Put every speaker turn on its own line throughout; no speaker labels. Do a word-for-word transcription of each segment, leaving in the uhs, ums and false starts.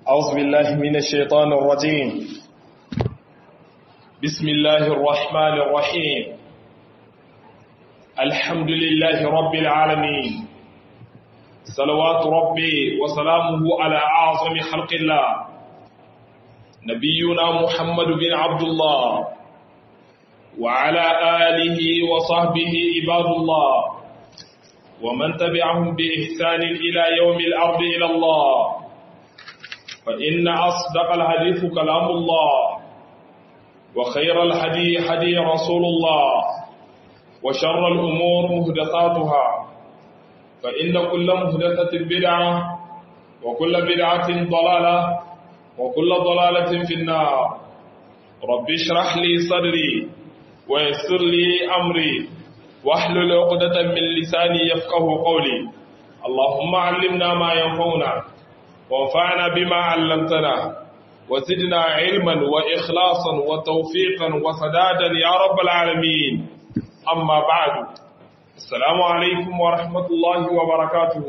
أعوذ بالله من الشيطان الرجيم. بسم الله الرحمن الرحيم. الحمد لله رب العالمين، صلوات ربي وسلامه على أعظم خلق الله نبينا محمد بن عبد الله وعلى آله وصحبه عباد الله ومن تبعهم بإحسان إلى يوم الأرض إلى الله. فإن أصدق الحديث كلام الله، وخير الهدي هدي رسول الله، وشر الأمور محدثاتها، فإن كل محدثة بدعة، وكل بدعة ضلالة، وكل ضلالة في النار. رب اشرح لي صدري ويسر لي أمري واحلل عقدة من لساني يفقه قولي. اللهم علمنا ما ينفعنا وانفعنا بما علمتنا وزدنا علما وإخلاصا وتوفيقا وسدادا يا رب العالمين. أما بعد، السلام عليكم ورحمة الله وبركاته.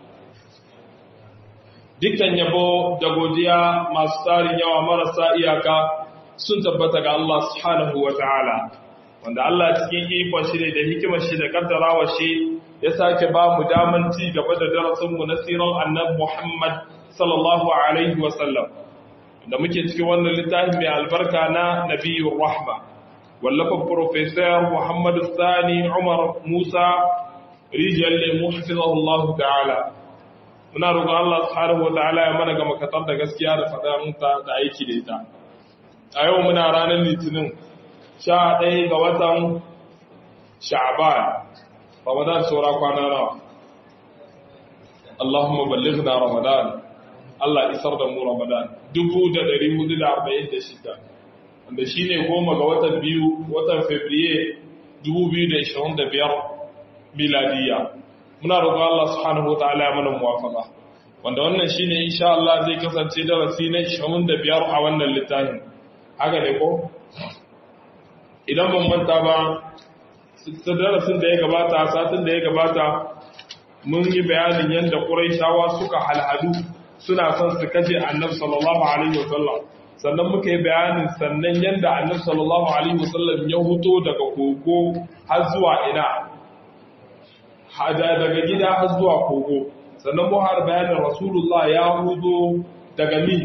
dukkan yabo da godiya masu tarin yawa marasa iyaka sun tabbata ga Allah subhanahu wa ta'ala, wanda Allah cikin ikon shi ne da hikimar shi da kaddarawa shi ya sake ba mu daman ci gaba da darasinmu na siran annabi Muhammad sallallahu alaihi wa sallam, da muke cikin wannan littafin mai albarka na Nabiyyur Rahma, wallafa Professor Muhammad Sani Umar Musa Rijal Lemu hafizahullahu ta'ala. Muna roƙon Allah subhanahu wa ta'ala ya mana ga makatar da gaskiya da faɗa da aiki da ita. A yau muna ranar Litinin sha ɗaya ga watan Sha'ban, Ramadan saura kwana nawa? Allahumma ballighna Ramadan. Allah isar da mu Ramadan dubu da ɗari hudu da arba'in da shida, wanda shi ne goma ga watan biyu watan Fabriye dubu biyu da ishirin da biyar miladiya. Muna roƙon Allah subhanahu wa ta'ala ya mana muwafaka, wanda wannan shi ne insha Allah zai kasance darasi na ishirin da biyar a wannan littafin. Haka ne ko? Idan ban manta ba, darasin da ya gabata, satin da ya gabata, mun yi bayanin yadda Qurayshawa suka halhadu suna son su kashe Annabi sallallahu alaihi wasallam. Sannan muka yi bayanin sannan yadda Annabi sallallahu alaihi wasallam ya huto daga kogo har zuwa ina, daga gida har zuwa kogo. Sannan mu har bayanin Rasulullah ya hudo daga mi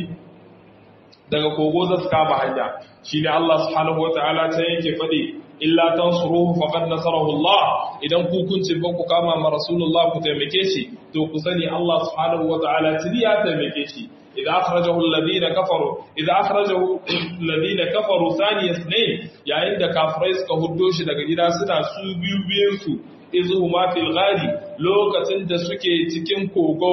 daga kogo za su kama hanya. Shi ne Allah subhanahu wa ta'ala ta yake faɗi, illa tansuruhu faqad nasarahu Allah. Idan ku kun ce ba ku kama ma Rasulullah ku taimake shi, to ku sani Allah subhanahu wa ta'ala tuni ya taimake shi. Idan akhrajahu alladhina kafaru idan akhrajahu alladhina kafaru thani yasnayn, yayin da kafirai suka huddo shi daga gida suna su biyu biyun su, izuhuma fil ghari, lokacin da suke cikin kogo,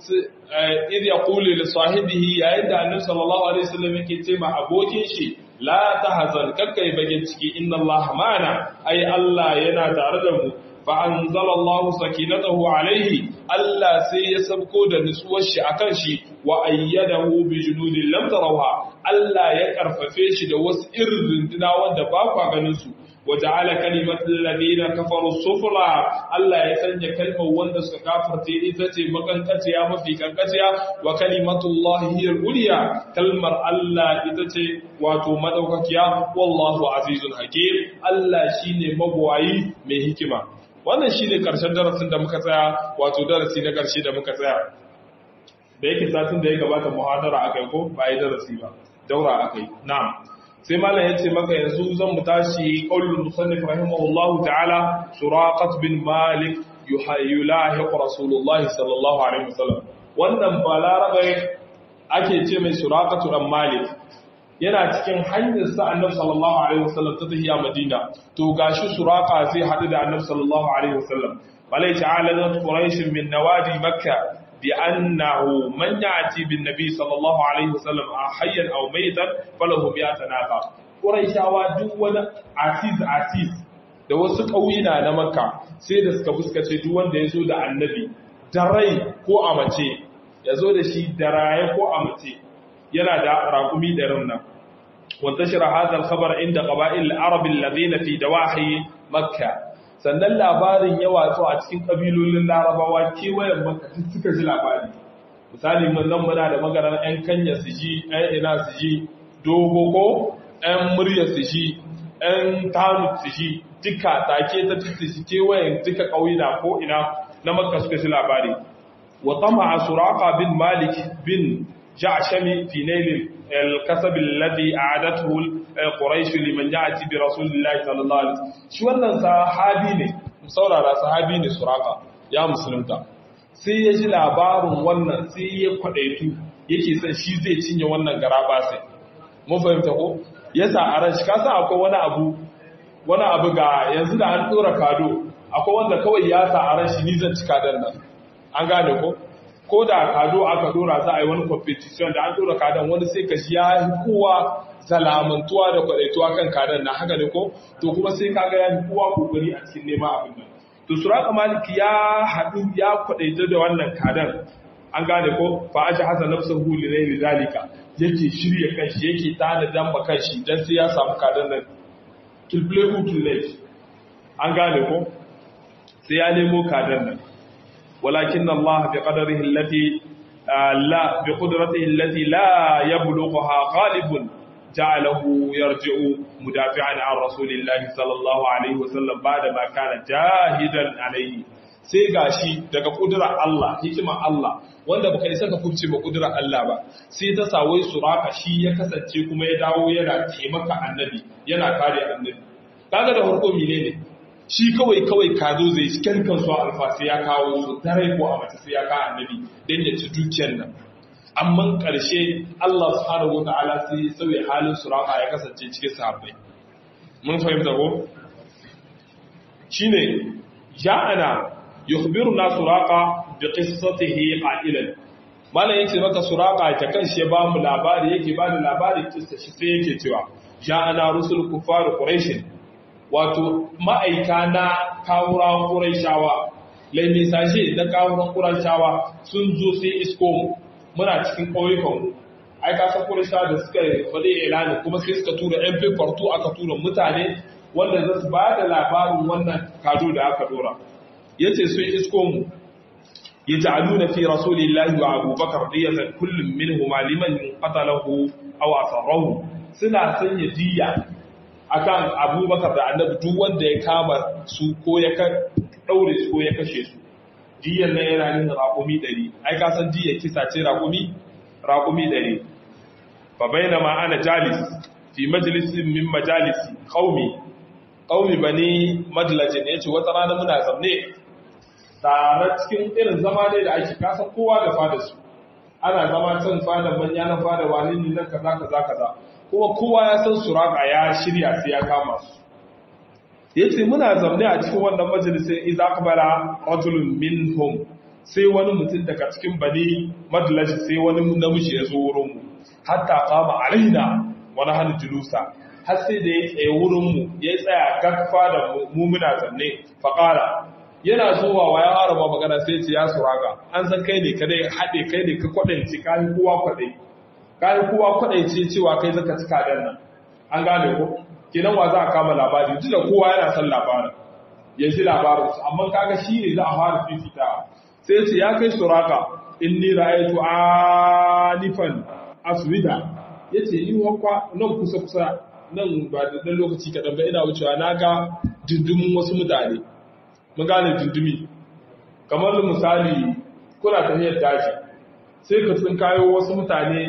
idh yaqulu li sahibihi, yayin da Annabi sallallahu alaihi wasallam yake ce ma abokin shi, la tahzan, kakkai bagin ciki, inna Allah ma'ana, ai Allah yana tare da mu. Fa anzalallahu sakinatahu alaihi, Allah sai ya sabko da nutsuwar shi akan shi, wa ayyadahu bi junudin lam tarawha, Allah ya karfafe shi da wasu irin runduna wanda ba kwa ganin su. وجعل كلمة الذين كفروا السفلى، الله يسنج كلمة وند سكافرتي إتتي مكانكتيا مفي كانكتيا، وكلمة الله هي العليا، كلمة الله إتتي واتو مدوككيا، والله عزيز حكيم، الله شيني مبوعي من حكمة. wannan shine karshen darasin da muka tsaya, wato darasi na karshe da muka tsaya. Da yake satin da ya gabata muhadara akai ko ba yi darasi ba, daura akai. Na'am. sai malam yace maka yanzu zan mu tashi qaulul musannif rahimahullahu ta'ala, Suraqat bin Malik yuhayyilahu Rasulullahi sallallahu alaihi wasallam. Wannan balarabe ake ce mai Suraqatu dan Malik, yana cikin hanyar sa Annabi sallallahu alaihi wasallam ta tafiya Madina. To gashi Suraqa zai hadu da Annabi sallallahu alaihi wasallam. Balai ta'ala Quraysh min nawadi Makkah بأنه من يأتي بالنبي صلى الله عليه وسلم حيا أو ميتا فله مئة ناقة. Qurayshawa duk wani asis asis da wasu ƙauyena na Makka sai da suka fuskace duk wanda ya zo da annabi da rai ko a mace, ya zo da shi da raye ko a mace, yana da raƙumi da ranna. Wanta shira hadal khabar inda qaba'il al-arab alladhina fi dawahi Makka. Sannan labarin ya watsu a cikin ƙabilolin Larabawa kewayen Makka suka ji labari. misali mun nan muna da magaran ɗan kanya su ji ɗan ina su ji dogo ko ɗan murya su ji ɗan tanu su ji duka take ta su ji kewayen duka ƙauyena ko ina na makka suka shi labari wa tama'a suraqa bin malik bin ja'shami fi nail al-kasab alladhi a'adathu quraish liman ya'ti bi rasulillahi sallallahu alaihi wasallam shi wannan sahabi ne saurara sahabi ne suraqa ya musulunta sai ya ji labarin wannan sai ya kwadaitu yake son shi zai cinye wannan garaba sai mun fahimta ko yasa a ran shi kasa akwai wani abu wani abu ga yanzu da an dora kado akwai wanda kawai ya sa a ran shi ni zan cika dan nan an gane ko ko da kado aka dora za a yi wani competition da an dora kadon wani sai ka shi ya yi kowa salamantuwa da kwadaituwa kan kadon na haka ne ko to kuma sai kaga ya yi kowa kokari a cikin neman abin nan to suraka maliki ya haɗu ya kwadaita da wannan kadon an gane ko fa aji hasan nafsuhu li ghayri zalika yake shirye kanshi yake tana damba kanshi dan sai ya samu kadon nan kill play who kill late an gane ko sai ya nemo kadon nan ولكن الله بقدره التي لا بقدرته التي لا يبلغها غالب جعله يرجع مدافعا عن رسول الله صلى الله عليه وسلم بعد ما كان جاهدا عليه sai gashi daga kudurar Allah hikimar Allah wanda baka isa ka kubce ba kudurar Allah ba sai ta sawai suraka shi ya kasance kuma ya dawo yana taimaka annabi yana kare annabi kaga da farko menene shi kawai kawai kazo zai cikin kansu alfa sai ya kawo su dare ko a mata sai ya kawo annabi dan ya ci dukiyar nan amma karshe Allah subhanahu wataala sai ya sauya halin suraka ya kasance cikin sahabbai mun fahimta ko shine ja'ana yukhbiruna suraka bi qissatihi qa'ilan mallan yace maka suraka ta kanshi ya ba mu labari yake ba da labarin kissa shi sai yake cewa ja'ana rusul kuffar quraish wato ma'aika na kawuran ƙuraishawa laimisaje na kawuran ƙuraishawa sun zo sai isko muna cikin ƙauyukanmu ai kasan ƙuraishawa da suka faɗi ilani kuma sai suka tura yan fefartu aka tura mutane wanda za su ba da labarin wannan kado da aka dora ya ce sun isko mu ya ta'adu na fi rasulillahi wa abubakar ɗiyazan kullum min humaliman qatalahu aw asarrahu suna sanya diya akan abubakar da annabi duk wanda ya kama su ko ya daure su ko ya kashe su diyan nan yana nuna raƙumi ɗari ai ka san diyan kisa ce raƙumi raƙumi ɗari fa bainama ana jalis fi majlisin min majalisi qaumi qaumi bani madlajin yace wata rana muna zamne tare cikin irin zama ne da ake kasan kowa da fada su ana zama can fada manya na fada wani ne nan kaza kaza kaza kuma kowa ya san suraka ya shirya sai ya kama su yace muna zaune a cikin wannan majalisin idza qabala rajulun minhum sai wani mutum daga cikin bani madlaj sai wani namiji ya zo wurin mu hatta qama alaina wa nahnu julusa har sai da ya tsaye wurin mu ya tsaya gaffa da mu muna zanne fa qala yana zuwa wa ya harama magana sai ce ya suraka an san kai ne kada hade kai ne ka kwadance kai kowa kwadai kai kowa kwadaice cewa kai zaka cika dan nan an gane ko kenan wa za a kama labari duk da kowa yana son labarin ya ji labarin su amma kaga shi ne za a fara fifita sai ce ya kai suraka inni ra'aytu anifan aswida yace yi wakwa nan kusa kusa nan ba da dan lokaci kadan ba ina wucewa naga dindimin wasu mutane mun gane dindimi kamar misali kuna tafiyar daji sai ka tsin kayo wasu mutane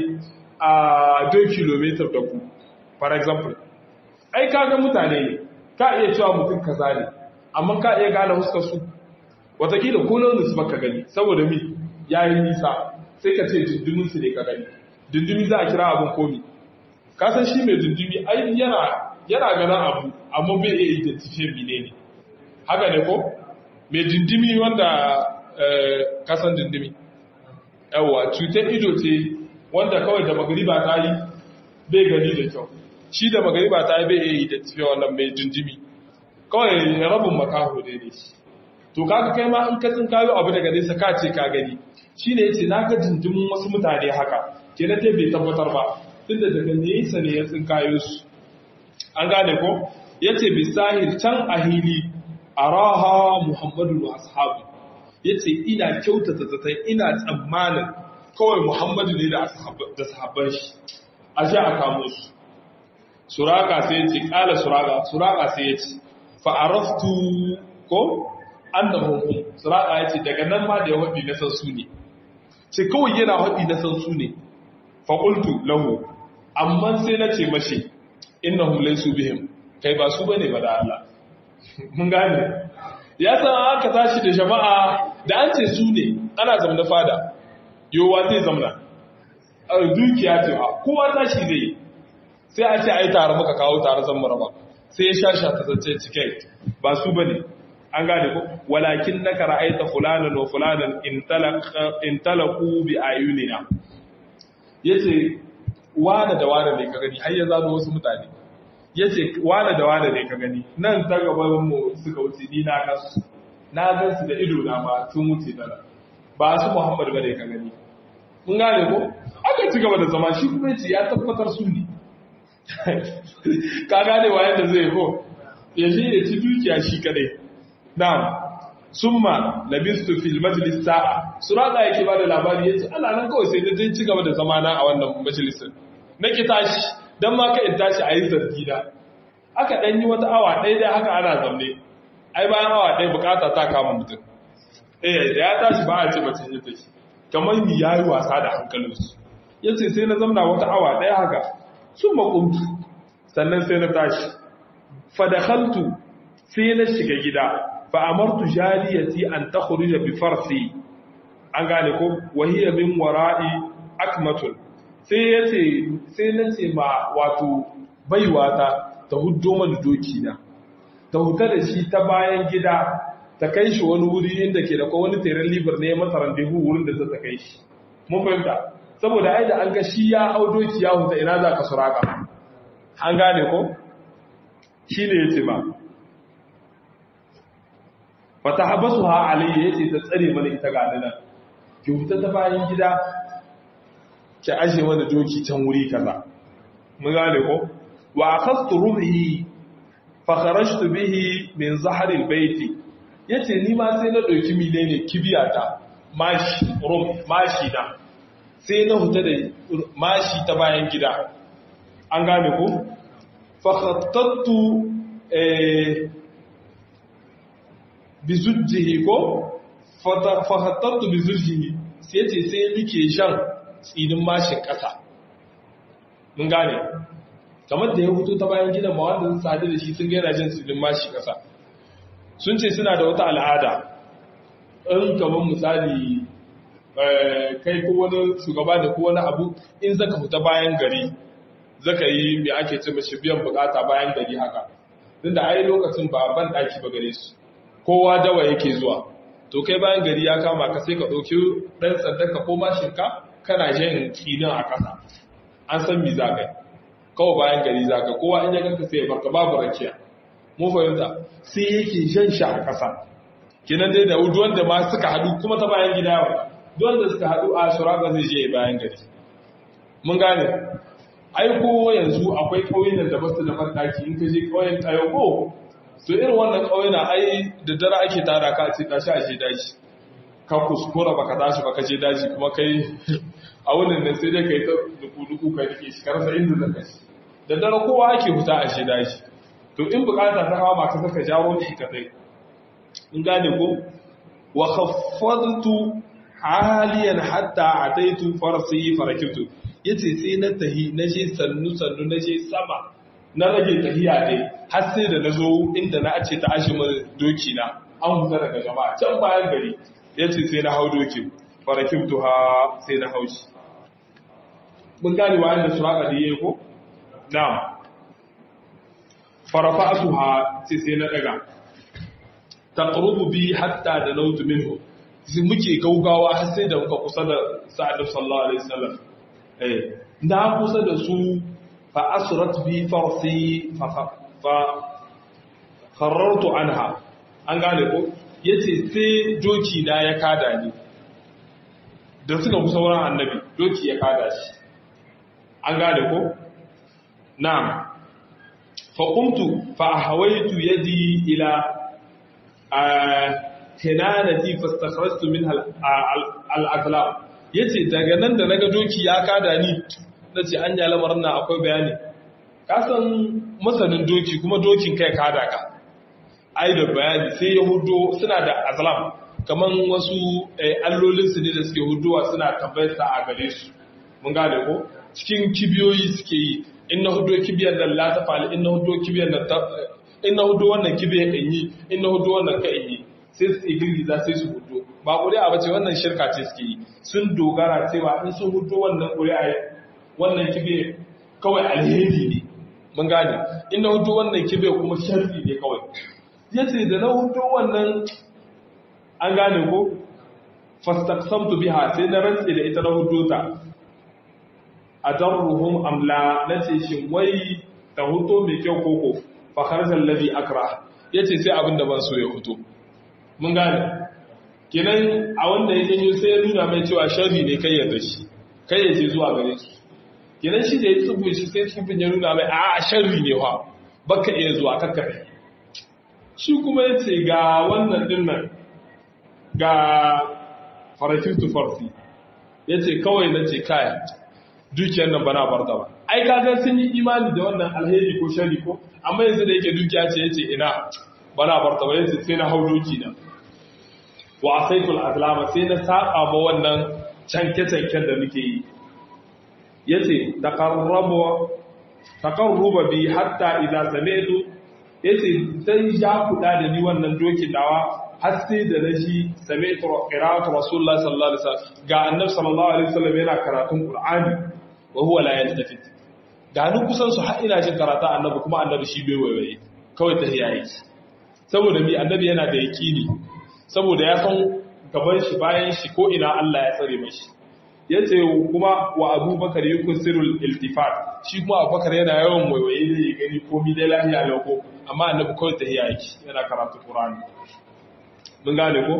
a two kilometers da ku for example ai kaga mutane ne ka iya cewa mutum kaza ne amma ka iya gane huskar su watakila ko launin su baka gani saboda mi yayi nisa sai ka ce dindimin su ne ka gani dindimi za a kira abun komi ka san shi mai dindimi ai yana yana ganin abu amma bai iya identify menene haka ne ko mai dindimi wanda ka san dindimi yawa cutar ido ce wanda kawai da magariba ta yi bai gani da kyau shi da magariba ta yi bai iya identify wannan mai dindimi kawai rabin makaho dai ne shi to kaga kai ma in ka tsin kayo abu daga nesa ka ce ka gani shine yace na ga dindimin wasu mutane haka kenan dai bai tabbatar ba tunda daga nesa ne ya tsin kayo su an gane ko yace bisahir can ahili araha muhammadu wa ashabu yace ina kyautata zatai ina tsammanin kawai Muhammadu ne da sahabban shi a sha a kamo su suraka sai ya ce kala suraka suraka sai ya ce fa'araftu ko annahum suraka ya ce daga nan ma da ya haɗi na san su ne ce kawai yana haɗi na san su ne faƙultu lahu amma sai na ce mashi innahum laysu bihim kai ba su bane ba da Allah mun gane ya san aka tashi da jama'a da an ce su ne ana zamna fada yowa zai zamna a dukiya ce a kowa tashi zai sai a ce ai tare muka kawo tare zan maraba sai ya shasha ta zance cike ba su bane an gane ko walakin naka ra'aita fulanan wa fulanan in talaku bi ayunina yace wane da wane ne ka gani har ya zano wasu mutane yace wane da wane ne ka gani nan ta gaban mu suka wuce ni na gansu na gansu da ido na ma sun wuce dana ba su Muhammad bane ka gani mun gane ko aka ci gaba da zama shi kuma yace ya tabbatar su ne ka gane wayan da zai ko ya je ya ci dukiya shi kadai na'am summa labistu fil majlis sa'a suraka yake bada labari yace ana nan kawai sai dai ci gaba da zamana a wannan majalisin nake tashi dan ma ka in tashi ayi zargi da aka dan yi wata awa ɗaya dai haka ana zamne ai bayan awa ɗaya bukata ta kama mutum eh ya tashi ba a ce mace ne take kamar ni yayi wasa da hankalinsu yace sai na zamna wata awa ɗaya haka summa qumtu sannan sai na tashi fa dakhaltu sai na shiga gida fa'amartu jariyati an ta kurija bi farsi an gane ko wahiyya min wara'i akmatun sai ya ce sai na ce ma wato baiwata ta huddo mana doki na ta huta da shi ta bayan gida ta kai shi wani wuri inda ke da wani teren libar ne masa randevu wurin da ta kai shi mun fahimta saboda ai da an ga shi ya hau doki ya huta ina za ka suraka an gane ko shi ne ya ce ba fata habasu ha alayya yace ta tsare mana ita ga nan ki huta ta bayan gida ki ashe mana doki can wuri kaza mun gane ko wa akhadtu ruhi fa kharajtu bihi min zahr albayt yace ni ma sai na dauki milene kibiyata mashi rum mashi da sai na huta da mashi ta bayan gida an gane ko fa khattattu eh bizujjihi ko fahattattu bizujjihi sai ce sai muke shan tsinin mashin ƙasa mun gane kamar da ya hutu ta bayan gidan ma wanda sun sadu da shi sun gaina jin tsinin mashi ƙasa sun ce suna da wata al'ada in kamar misali kai ko wani shugaba da ko wani abu in zaka fita bayan gari zaka yi me ake ce mashi biyan bukata bayan gari haka tunda ai lokacin ba ban daki ba gare su kowa dawa yake zuwa to kai bayan gari ya kama ka sai ka ɗauki ɗan tsandarka ko mashinka kana jan kinin a ƙasa an san mi za ka kawai bayan gari za ka kowa in ya ganka sai ya barka babu rakiya mun fahimta sai yake jan shi a ƙasa kinan dai da wanda ma suka haɗu kuma ta bayan gida yawa wanda suka haɗu a shuraka zai je bayan gari mun gane ai ko yanzu akwai ƙauyen da basu da farɗaki in ka je ƙauyen tayo to irin wannan ƙauye na ai da dare ake tara ka ce tashi a je daji ka kuskura baka tashi baka je daji kuma kai a wannan nan sai dai kai ta duku-duku kai dake shi karsa inda zaka shi da dare kowa ake fita a je daji to in bukata ta hawa maka saka jawo shi ka sai in gane ko wa khaffadtu haliyan hatta ataitu farsi farakibtu yace sai na tahi na je sannu sannu na je sama na rage tahiya ne har sai da na zo inda na ce ta ashe mana doki na an huta daga jama'a can bayan gari ya ce sai na hau doki farakin tuha sai na hau shi mun gane wa yadda suraka da yayi ko na'am farafa tuha sai sai na daga taqrubu bi hatta da nautu minhu sai muke gaugawa har sai da muka kusa da sa'ad sallallahu alaihi wasallam eh na kusa da su فأسرت بي فرسي فخررت عنها an gane ko yace sai doki na ya kada ni da suka kusa wurin annabi doki ya kada shi an gane ko na'am fa qumtu fa hawaitu yadi ila hinanati fastakhrajtu minha al-aqlam yace daga nan da naga doki ya kada ni nace an ya lamarin nan akwai bayani ka san masanin doki kuma dokin kai kada ka ai da bayani sai ya hudo suna da azlam kaman wasu allolin su ne da suke hudowa suna tambayar sa a gare su mun gane ko cikin kibiyoyi suke yi in na hudo kibiyar nan la ta fali in na hudo kibiyar nan ta in na hudo wannan kibiyar in yi in na hudo wannan ka in yi sai su girgiza sai su hudo ba ƙuri'a ba ce wannan shirka ce suke yi sun dogara cewa in sun hudo wannan ƙuri'a wannan kibiyar kawai alheri ne mun gane in na hudo wannan kibiyar kuma sharri ne kawai yace da na hudo wannan an gane ko fastaqsamtu biha sai na rantsi da ita na hudo ta adarruhum amla nace shin wai ta huto mai kyau koko fa kharajal ladhi akra yace sai abin da ban so ya huto mun gane kenan a wanda ya janyo sai ya nuna mai cewa sharri ne kai yarda shi kai ya je zuwa gare shi kenan shi da ya tsubu shi sai tsubin ya nuna mai a sharri ne fa baka iya zuwa kakkafe shi kuma yace ga wannan dinnan ga farafin farsi yace kawai nace kai dukiyar nan bana barta ba ai kaga sun yi imani da wannan alheri ko shari ko amma yanzu da yake dukiya ce yace ina bana barta ba yace sai na hau doki na wa asaitul azlama sai na saba ba wannan canke canken da muke yi yace taqarrabu taqarruba bi hatta idza sami'tu yace sai ja kuda da ni wannan dokin dawa har sai da naji sami'tu qira'atu rasulullahi sallallahu alaihi wasallam ga annabi sallallahu alaihi wasallam yana karatun qur'ani wa huwa la yaltafit da ni kusan su har ina jin karatu annabi kuma annabi shi bai waiwaye kawai ta hiyaye saboda mi annabi yana da yaqini saboda ya san gaban shi bayan shi ko ina Allah ya tsare mashi yace kuma wa abubakar yukusirul iltifat shi kuma abubakar yana yawan waiwaye ne ya gani komai dai lafiya lauko amma annabi kawai ta hiyaye yana karatu qur'ani mun gane ko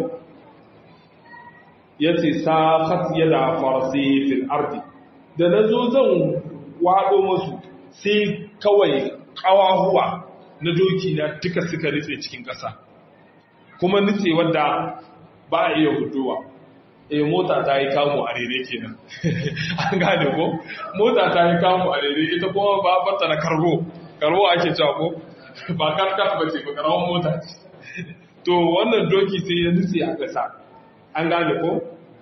yace saqat yada farsi fil ardi da na zo zan waɗo masu sai kawai ƙawahuwa na doki na duka suka nutse cikin ƙasa kuma nutse wadda ba a iya hudowa e mota ta yi kamu a rere kenan an gane ko mota ta yi kamu a rere ita kuma ba bata na karbo karbo ake cewa ko ba karkas ba ce ba karawar mota ce to wannan doki sai ya nutse a ƙasa an gane ko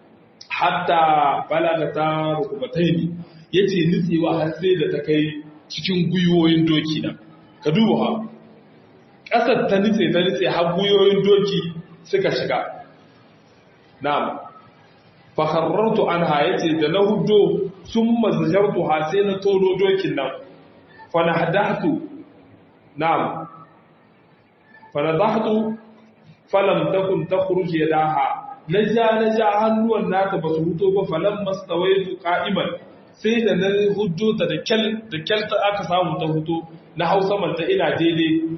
hatta balaga ta rukubatai ne ya ce nutsewa har sai da ta kai cikin gwiwoyin doki na ka duba ha ƙasar ta nutse ta nutse har gwiwoyin doki suka shiga na'am fakarartu an ha ya ce da na hudo sun mazajartu ha sai na tono dokin nan fana hadatu na'am fana zahatu falam takun ta kurje daha na ja na ja hannuwan nata ba su huto ba falan mastawaitu qa'iman sai da na hudo ta da kyal da kyal ta aka samu ta huto na hausa manta ina daidai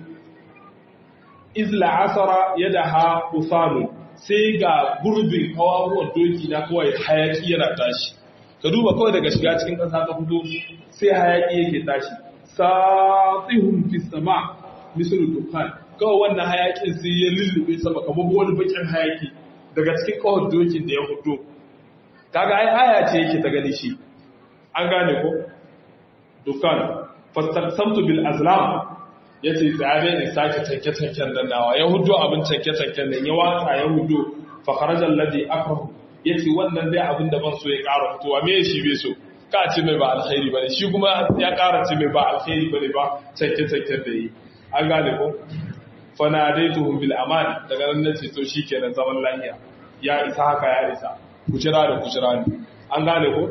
izla asara yadaha usanu sai ga gurbin kawawan doki na kawai hayaki yana tashi ka duba kawai daga shiga cikin kasa ta hudo sai hayaki yake tashi satihum fi sama mislu dukhan kawai wannan hayakin sai ya lullube sama kamar wani bakin hayaki daga cikin kawar dokin da ya hudu kaga ai aya ce yake ta gani shi an gane ko dukan fastaqsamtu bil azlam yace tsabe in sake tanke tanken dan nawa ya hudu abin tanke tanken nan ya watsa ya hudu fa kharaja alladhi akrahu yace wannan dai abin da ban so ya ƙara fitowa me shi bai so ka ce mai ba alkhairi bane shi kuma ya ƙara ce mai ba alkhairi bane ba tanke tanken da yi an gane ko fanadaituhum bil aman daga nan nace to shikenan zaman lafiya ya isa haka ya isa kucira da kucira ne an gane ko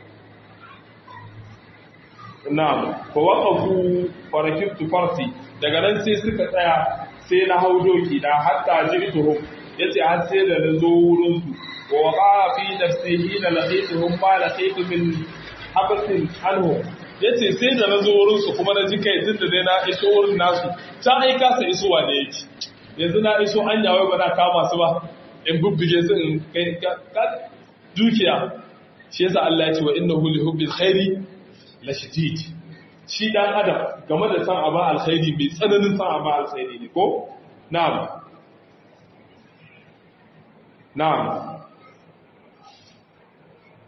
na'am fa waqafu farakibtu farsi daga nan sai suka tsaya sai na hau doki da hatta jirtuhum yace har sai da na zo wurin su wa waqa fi nafsihi la laqituhum ma laqitu min habatin anhum yace sai da na zo wurin su kuma na ji kai tunda dai na iso wurin nasu ta aika sa isowa ne yake yanzu na iso an yawai ba na kama su ba in bubbuge su in kai dukiya shi yasa Allah ya ce wa innahu li hubbil khairi la shadid shi dan adam game da san aba alkhairi bai tsananin san aba alkhairi ne ko na'am na'am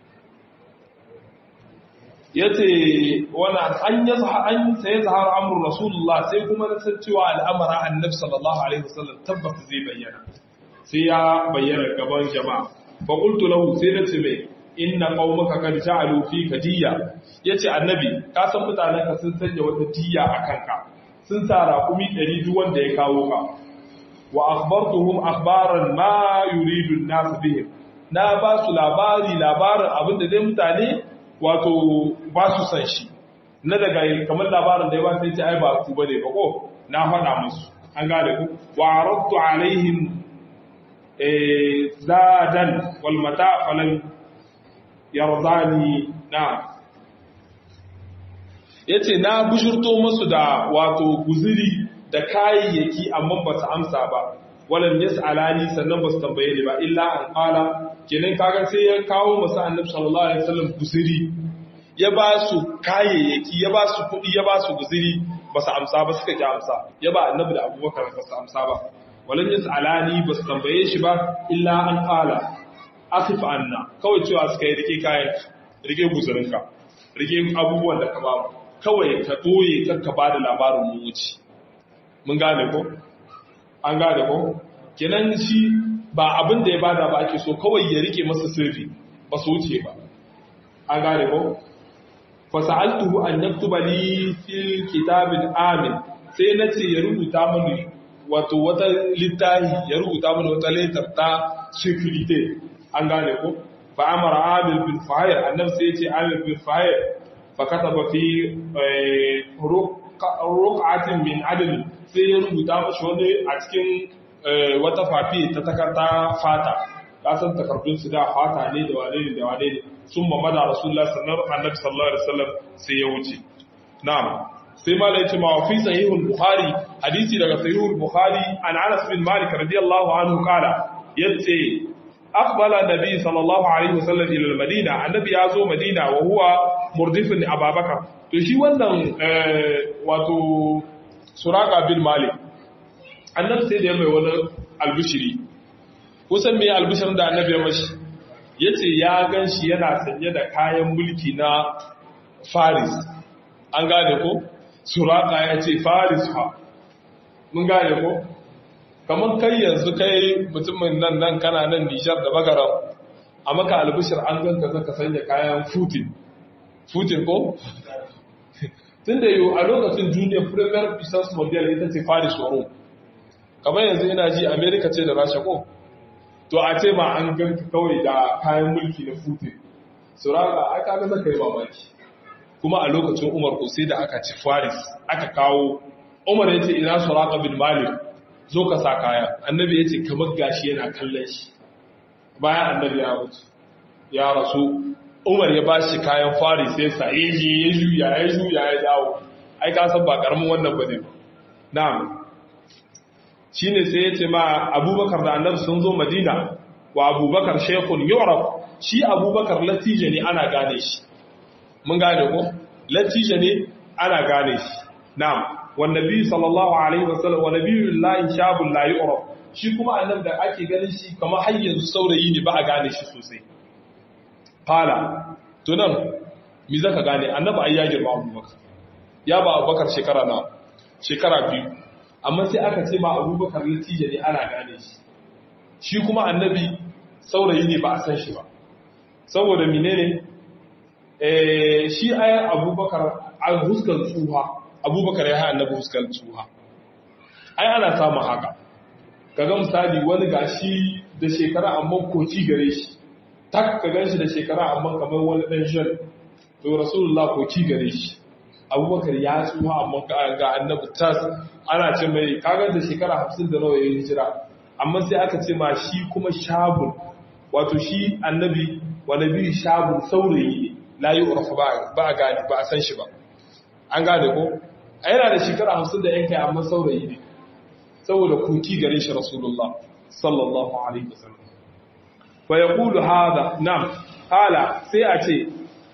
yace wannan an yi an sai zahar amru rasulullah sai kuma na san cewa al'amara annabi sallallahu alaihi wasallam tabbata zai bayyana sai ya bayyana gaban jama'a fa qultu lahu sai nace mai inna qaumaka qad ja'alu fi kadiyya yace annabi ka san mutanen ka sun sanya wata diyya akan ka sun tsara kumi ɗari duk wanda ya kawo ka wa akhbartuhum akhbaran ma yuridu an-nas bihim na ba su labari labarin abinda dai mutane wato ba su san shi na daga kamar labarin da ya ba sai ce ai ba ku bane ba ko na faɗa musu an gane ku wa aradtu alaihim eh zadan wal mata falan yardani na yace na bushurto musu da wato guzuri da kayayyaki amma ba su amsa ba walan yas'alani sannan ba su tambaye ni ba illa an qala kenan kaga sai ya kawo musu annabi sallallahu alaihi wasallam guzuri ya ba su kayayyaki ya ba su kudi ya ba su guzuri ba su amsa ba suka ji amsa ya ba annabi da abubakar ba su amsa ba walan yas'alani ba su tambaye shi ba illa an qala asif anna kawai cewa suka yi rike kayan rike guzurinka rike abubuwan da ka ba kawai ka doye kanka ba da labarin mu wuce mun gane ko an gane ko kenan shi ba abin da ya bada ba ake so kawai ya rike masa sirri ba su wuce ba an gane ko fa sa'altuhu an yaktuba li fil kitabil amin sai nace ya rubuta mini wato wata littafi ya rubuta mini wata letter ta security an gane ko fa amara amir bin fahir annabi sai ya ce amir bin fahir fa kataba fi ruqatin min adl sai ya rubuta mashi wani a cikin wata fafi ta takarta fata kasan takardun su da fata ne da wane ne da wane ne sun mamada rasulullah sallallahu alaihi wasallam sai ya wuce na'am sai ma lai ce ma fi sahihul bukhari hadisi daga sahihul bukhari an anas bin malik radiyallahu anhu kala yace aqbala nabi sallallahu alaihi wasallam ila al-madina annabi ya zo madina wa huwa murdifun ababakar to shi wannan wato suraka bin malik annabi sai da ya mai wani albishiri kusan mai albishirin da annabi ya mashi yace ya ganshi yana sanye da kayan mulki na faris an gane ko suraka ya ce faris fa mun gane ko kamar kai yanzu kai mutumin nan nan kana nan Nijar da Bagaram a maka albishir an ganka zaka sanya kayan Putin Putin ko tunda yau a lokacin junior premier business model ita ce Paris wa Rome kamar yanzu ina ji America ce da Russia ko to a ce ma an ganka kawai da kayan mulki na Putin suraka aka ga zaka yi mamaki kuma a lokacin Umar ko sai da aka ci Paris aka kawo Umar ya ce ina suraka bin Malik zo ka sa kaya annabi ya ce kamar gashi yana kallon shi bayan annabi ya wuce ya rasu umar ya ba shi kayan fari sai sa ya je ya juya ya juya ya dawo ai ka san ba karamin wannan bane na'am shine sai ya ce ma abubakar da annabi sun zo madina wa abubakar shaykhun yuraf shi abubakar latija ne ana gane shi mun gane ko latija ne ana gane shi na'am والنبي صلى الله عليه وسلم ونبي الله شاب لا يعرف shi kuma annabi da ake ganin shi kamar har yanzu saurayi ne ba a gane shi sosai fala to nan me zaka gane annabi ai ya girma Abubakar ya ba Abubakar shekara na shekara biyu amma sai aka ce ma Abubakar latija ne ana gane shi shi kuma annabi saurayi ne ba a san shi ba saboda menene eh shi ai Abubakar a huskar tsuha abubakar ya haɗa annabi fuskar tsuha ai ana samun haka kaga misali wani gashi da shekara amma koci gare shi tak ka ganshi da shekara amma kamar wani dan shan to rasulullah koci gare shi abubakar ya tsuha amma ga annabi tas ana ce mai kaga da shekara hamsin da nawa yayin hijira amma sai aka ce ma shi kuma shabun wato shi annabi wa nabi shabun saurayi la yu'rafu ba ba gani ba a san shi ba an gane ko a yana da shekara hamsin da yan kai amma saurayi ne saboda koki gare shi rasulullah sallallahu alaihi wasallam fa yaqulu hada nam qala sai a ce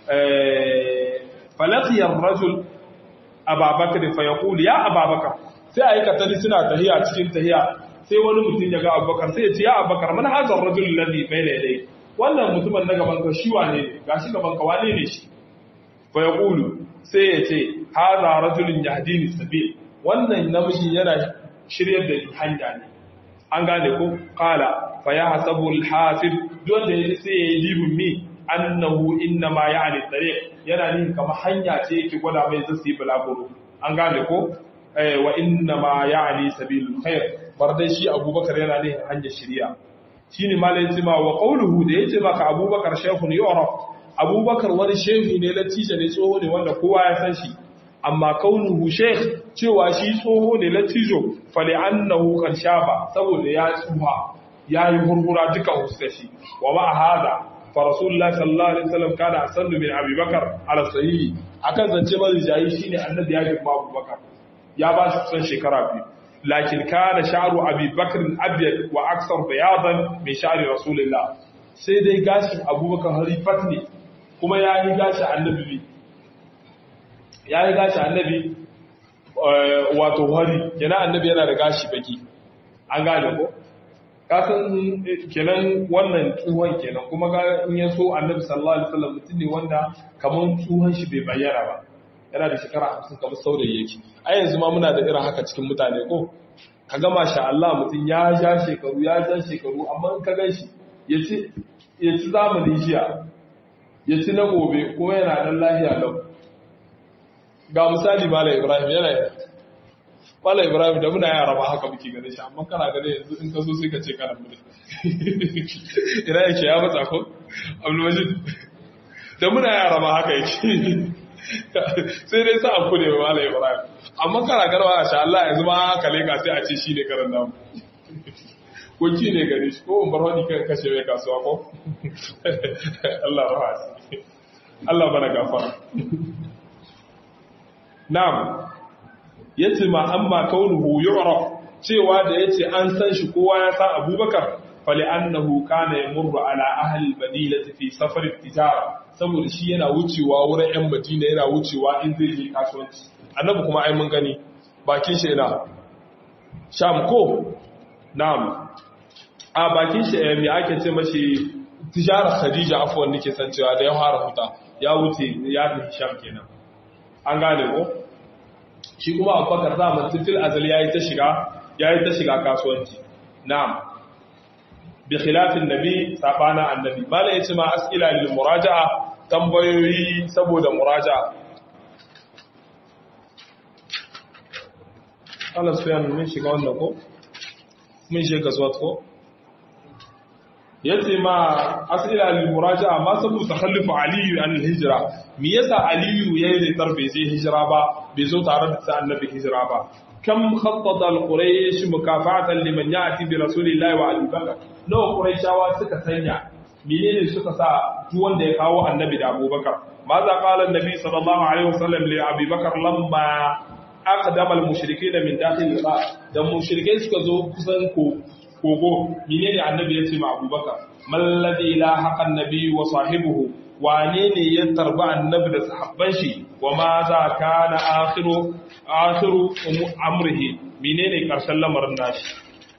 falaqiya ar-rajul ababakar fa yaqulu ya ababakar sai a yi katali suna tahiya cikin tahiya sai wani mutum ya ga abubakar sai ya ce ya abubakar man hadha ar-rajul alladhi bayna yadayhi wannan mutumin na gaban ka shi wane ne gashi gaban ka wane ne shi fa yaqulu sai ya ce hadha rajulun yahdini sabil, wannan namiji yana shiryar da hanya ne. An gane ko qala fa yahsabu al-hasib, don da sai ya yi libin mi annahu inna ma ya'ni tariq, yana nin kamar hanya ce yake gwada mai zai bulaguro. An gane ko eh wa inna ma ya'ni sabilul khair, bar dai shi Abubakar yana nin hanyar shiriya. Shine malai ce ma wa qawluhu da yace maka Abubakar shaykhun yu'raf, Abubakar wani shehu ne, latija ne, tsoho ne wanda kowa ya san shi, amma kaunuhu sheikh cewa shi tsoho ne latijo fali annahu kan shafa, saboda ya tsuha ya yi hurhura duka huska shi. Wa ma hada fa rasulullahi sallallahu alaihi wasallam kana asannu min Abi Bakar ala sahihi, akan zance marijayi shine annabi ya girma Abubakar, ya ba shi kusan shekara biyu. Lakin kana sha'ru Abi Bakr abyad wa aksar bayadan min sha'ri rasulillah, sai dai gashin Abubakar harifat ne, kuma ya yi gashi annabi ya yi gashi annabi wato hari, kenan annabi yana da gashi baki. An gane ko kasan kenan wannan tsuhon kenan, kuma ga in ya so annabi sallallahu alaihi wasallam mutum ne wanda kaman tsuhon shi bai bayyana ba, yana da shekara hamsin kamar saurayi yake. A yanzu ma muna da irin haka cikin mutane ko kaga masha Allah mutum ya ja shekaru ya ja shekaru, amma in ka gan shi ya ci ya ci zamanin jiya ya ci na gobe kuma yana dan lahiya lau. Ga misali Malam Ibrahim yana yi, Malam Ibrahim da muna yara ba haka muke gane shi, amma kana gane yanzu in ka zo sai ka ce kana mu ina yake ya matsa ko Abdulmajid, da muna yara ba haka yake sai dai sa an kude Malam Ibrahim, amma kana garwa sha Allah yanzu ma haka leka sai a ce shi ne karan namu ko ki ne gare shi, ko in bar wani kan kashe mai kasuwa ko Allah rahasi, Allah bana gafara. Na'am, yace ma amma kaunuhu yu'raf, cewa da yace an san shi kowa ya san Abubakar, fali annahu kana yamurru ala ahli al-madinati fi safar at-tijara, saboda shi yana wucewa wurin ƴan Madina, yana wucewa in zai je kasuwanci. Annabi kuma ai mun gani bakin shi yana Sham ko na'am, a bakin shi me ake ce mashi tijara Khadija, afwan nake san cewa da ya fara huta ya wuce ya tafi Sham kenan. An gane ko shi kuma Abubakar zaman titil azal yayi ta shiga yayi ta shiga kasuwanci. Na'am, bi khilafin nabi, sabana annabi. Mala yace ma as'ila lil muraja'a, tambayoyi saboda muraja'a. Allah subhanahu mun shiga wannan ko mun shiga kasuwa ko yace ma as'ila lil muraja'a, ma sabu takhallufu Ali an al hijra, me yasa Ali yayi da tarbe zai hijira ba, bai zo tare da annabi hijira ba. Kam khattata al quraish mukafa'atan liman ya'ti bi rasulillahi wa Abi Bakr, no quraishawa suka sanya menene suka sa duk wanda ya kawo annabi da Abubakar. Maza qala annabi sallallahu alaihi wasallam li Abi Bakr lamma aqdama al mushrikeen min dakhil al, da mushrikai suka zo kusan ko kogo, menene annabi ya ce ma Abubakar, malladhi la haqa annabi wa sahibuhu, wane ne ya tarba annabi da sahabban shi, wa ma za kana akhiru akhiru amrihi, menene karshen lamarin nashi.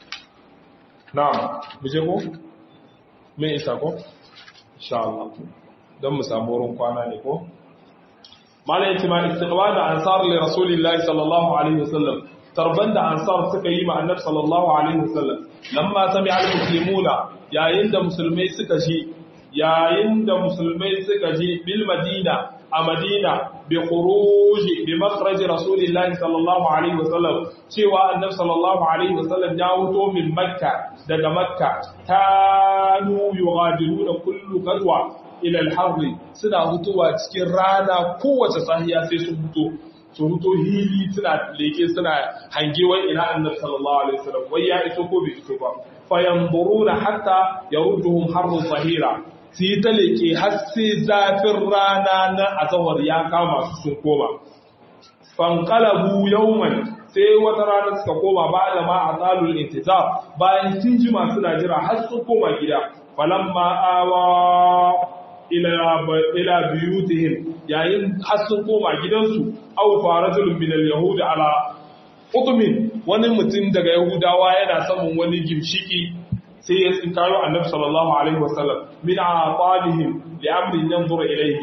Na'am, bije ko me isa ko insha Allah dan mu samu wurin kwana ne ko. Malai yace ma istiqbal ansar li rasulillahi sallallahu alaihi wasallam, tarban da ansar suka yi ma annabi sallallahu alaihi wasallam, lamma sami al-muslimuna, yayin da musulmai suka ji yayin da musulmai suka ji bil madina, a madina, bi khuruji bi makhraj rasulillahi sallallahu alaihi wasallam, cewa annabi sallallahu alaihi wasallam ya wuto min makka, daga makka, kanu yughadiluna kullu qadwa ila al-harr, suna hutuwa cikin rana kowace sahiya sai su huto su huto hili suna leke suna hangewar ina annabi sallallahu alaihi wasallam, wai ya iso ko bai iso ba. Fayanzuruna hatta yarudduhum harru zahira, su yi ta leke har sai zafin rana na azawar ya kama su sun koma. Fanqalabu yawman, sai wata rana suka koma ba da ma atalul intizar, bayan sun jima suna jira har sun koma gida. Falamma awa ila ila biyutihim, yayin har sun koma gidansu, aw farajulun min al-yahud ala qutmin, wani mutum daga yahudawa yana samun wani gimshiki, sai ya tsinkaro annabi sallallahu alaihi wasallam min aqalihim li amrin yanzuru ilayhi,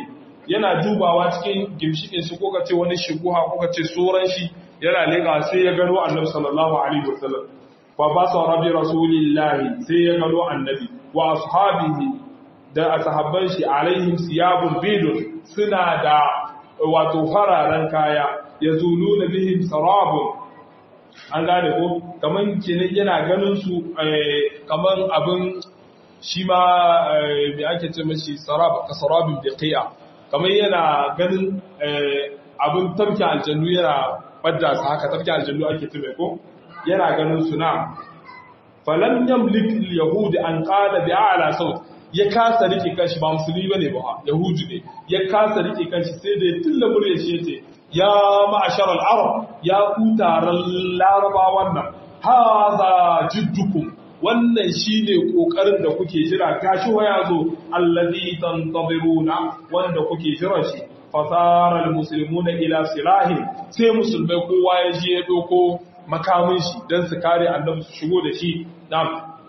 yana dubawa cikin gimshikin su ko kace wani shiguha ko kace soran shi yana leka sai ya gano annabi sallallahu alaihi wasallam fa basara bi rasulillahi sai ya gano annabi wa ashabihi da ashabban shi alaihim siyabun bidun suna da wato fararen kaya yazuluna bihim sarabun an gane ko kaman kenan yana ganin su kaman abin shi ma me ake ce mashi sarab ka sarabin biqiya kaman yana ganin abin tafki aljannu yana badda sa haka tafki aljannu ake ce mai ko yana ganin su na falam yamlik al-yahud an qala bi a'la saut ya kasa rike kanshi ba musulmi bane ba yahudi ne ya kasa rike kanshi sai da tilla murya shi yace ya ma'ashar al-arab ya kutaran laraba wannan hadha jiddukum wannan shine kokarin da kuke jira gashi waya zo allazi tantaziruna wanda kuke jira shi fasara al-muslimuna ila silahi sai musulmai kowa ya je ya doko makamin shi dan su kare annabi su shigo da shi na'am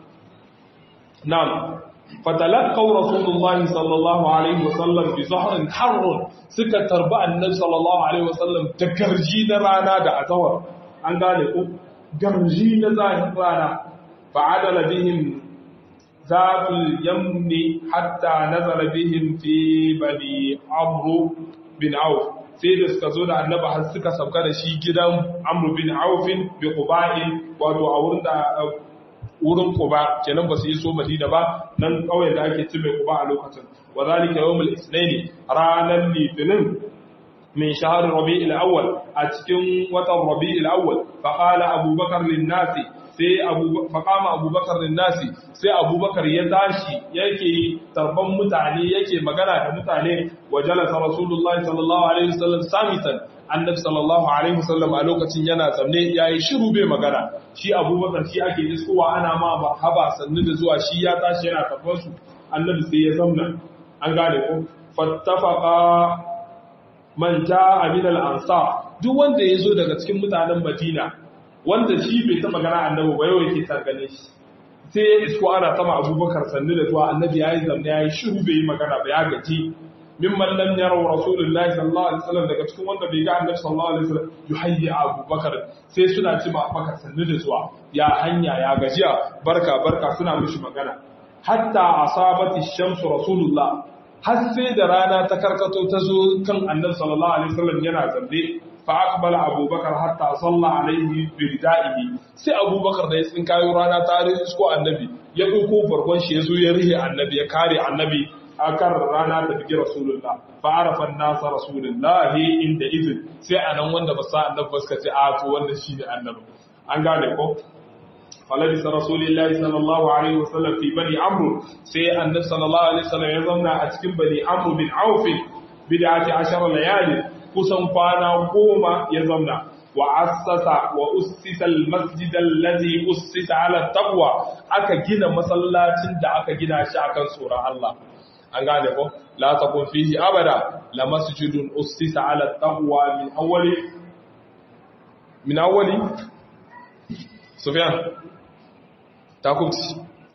na'am fatalaqaw rasulullahi sallallahu alaihi wasallam bi zahrin harr suka tarba annabi sallallahu alaihi wasallam da garji na rana da azawar an gane ko garji na zahin rana fa'adala bihim zatul yamni hatta nazala bihim fi bani amru bin auf sai da suka zo da annaba har suka sauka da shi gidan amru bin aufin bi quba'in wato a wurin da wurin quba kenan ba su yi so madina ba nan kauyen da ake cime quba a lokacin wa zalika yawmul isnain ranan litinin min shahr rabi'il awwal a cikin watan rabi'il awwal fa qala abubakar lin nasi sai faƙama abubakar da nasi sai abubakar ya tashi yake tarban mutane yake magana da mutane wa jalasa rasulullahi sallallahu alaihi wasallam samitan annabi sallallahu alaihi wasallam a lokacin yana zamne yayi shiru bai magana shi abubakar shi ake iskowa ana ma haba sannu da zuwa shi ya tashi yana tarban su annabi sai ya zamna an gane ko fattafaqa man jaa min al-ansar duk wanda yazo daga cikin mutanen Madina wanda shi bai taba gana annabi ba yau yake sargane shi sai ya isko ana sama abubakar sannu da zuwa annabi yayi zamne yayi shiru bai yi magana ba ya gaji mimman lam yara rasulullahi sallallahu alaihi wasallam daga cikin wanda bai ga annabi sallallahu alaihi wasallam yuhayyi abubakar sai suna ci ma abubakar sannu da zuwa ya hanya ya gajiya barka barka suna mishi magana hatta asabati shamsu rasulullah har sai da rana ta karkato ta zo kan annabi sallallahu alaihi wasallam yana zamne فأقبل أبو بكر حتى صلى عليه بردائه سي أبو بكر da ya tsinkayo rana ta risko annabi ya dauko farkon shi yazo ya rihe annabi ya kare annabi akar rana ta bigi rasulullah fa arafa an-nas rasulullah inda idin sai anan wanda ba sa annabi ba suka ce a to wannan shine annabi an gane ko falabis rasulullahi sallallahu alaihi wasallam fi bani amr sai annabi sallallahu alaihi wasallam ya zauna a cikin bani amr bin auf bid'ati ashara layali kusan kwana goma ya zamna wa assasa wa ussisa almasjid alladhi ussisa ala taqwa aka gina masallacin da aka gina shi akan tsoron Allah an gane ko la taqum fihi abada la masjidun ussisa ala taqwa min awwali min awwali Sufyan takumsi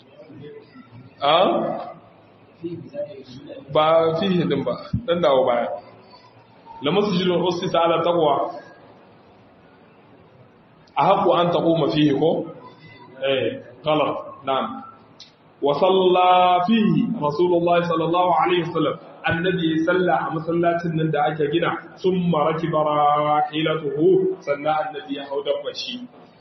a ba fihi din ba dan dawo baya لمسجد أسس على التقوى أحق أن تقوم فيه كو إيه غلط نعم وصلى فيه رسول الله صلى الله عليه وسلم النبي صلى مسلاة الندعك جنا ثم ركب راحلته صلى النبي يهود بشي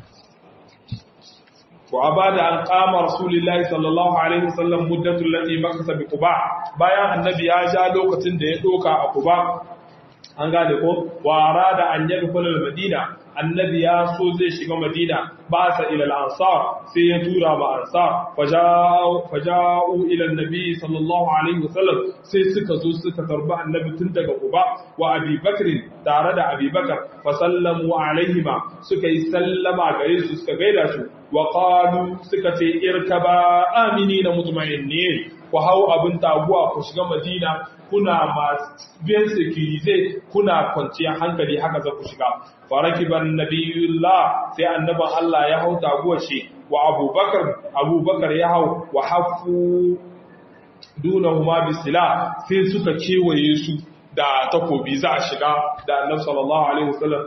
وعباد أن قام رسول الله صلى الله عليه وسلم مدة التي مكث بقباء بايا النبي يا لوكتين da ya doka a Quba an gane ko wa arada an yadkhul al-madina annabi ya so zai shiga madina ba sa ila al-ansar sai ya tura ma ansar faja'u faja'u ila an-nabi sallallahu alaihi wasallam sai suka zo suka tarba annabi tun daga Quba wa Abi Bakr tare da Abi Bakr fa sallamu alaihima suka yi sallama gare su suka gaida su wa qalu suka ce irkaba aminina mutma'innin ku hau abin taguwa ku shiga madina kuna masu biyan sekirize kuna kwanciyar hankali haka za ku shiga farakiban nabiyullah sai annaban Allah ya hau taguwar shi wa abubakar abubakar ya hau wa hafu dunahuma bisila sai suka kewaye su da takobi za a shiga da annabi sallallahu alaihi wasallam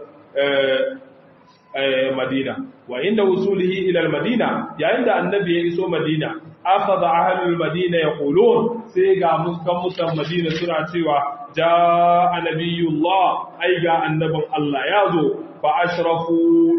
Madina wa inda wusulihi ila al-Madina yayin da annabi ya iso Madina akhadha ahlul Madina yaqulun sai ga muskan mutan Madina suna cewa jaa nabiyullah ai ga annabin Allah yazo fa ashrafu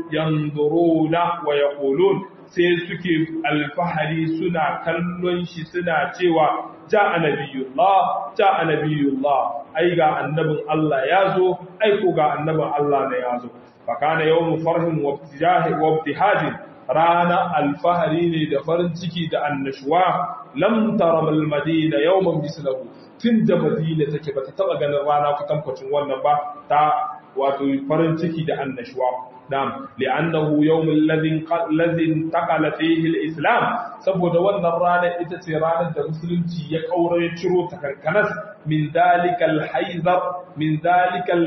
yanzuruna wa yaqulun sai suke alfahari suna kallon shi suna cewa jaa nabiyullah jaa nabiyullah ai ga annabin Allah yazo ai ko ga annabin Allah ne yazo fakana yawon farhin wabtihajin rana alfahari ne da farin ciki da annashuwa lam taramal madina yawman mislahu tun da madina take bata taba ganin rana kutankwacin wannan ba ta wato farin ciki da annashuwa na'am li'annahu yawmul ladhi ladhi taqala fihi al-islam saboda wannan rana ita ce ranar da musulunci ya kaure ciro ta kankanas min dalikal haizar min dalikal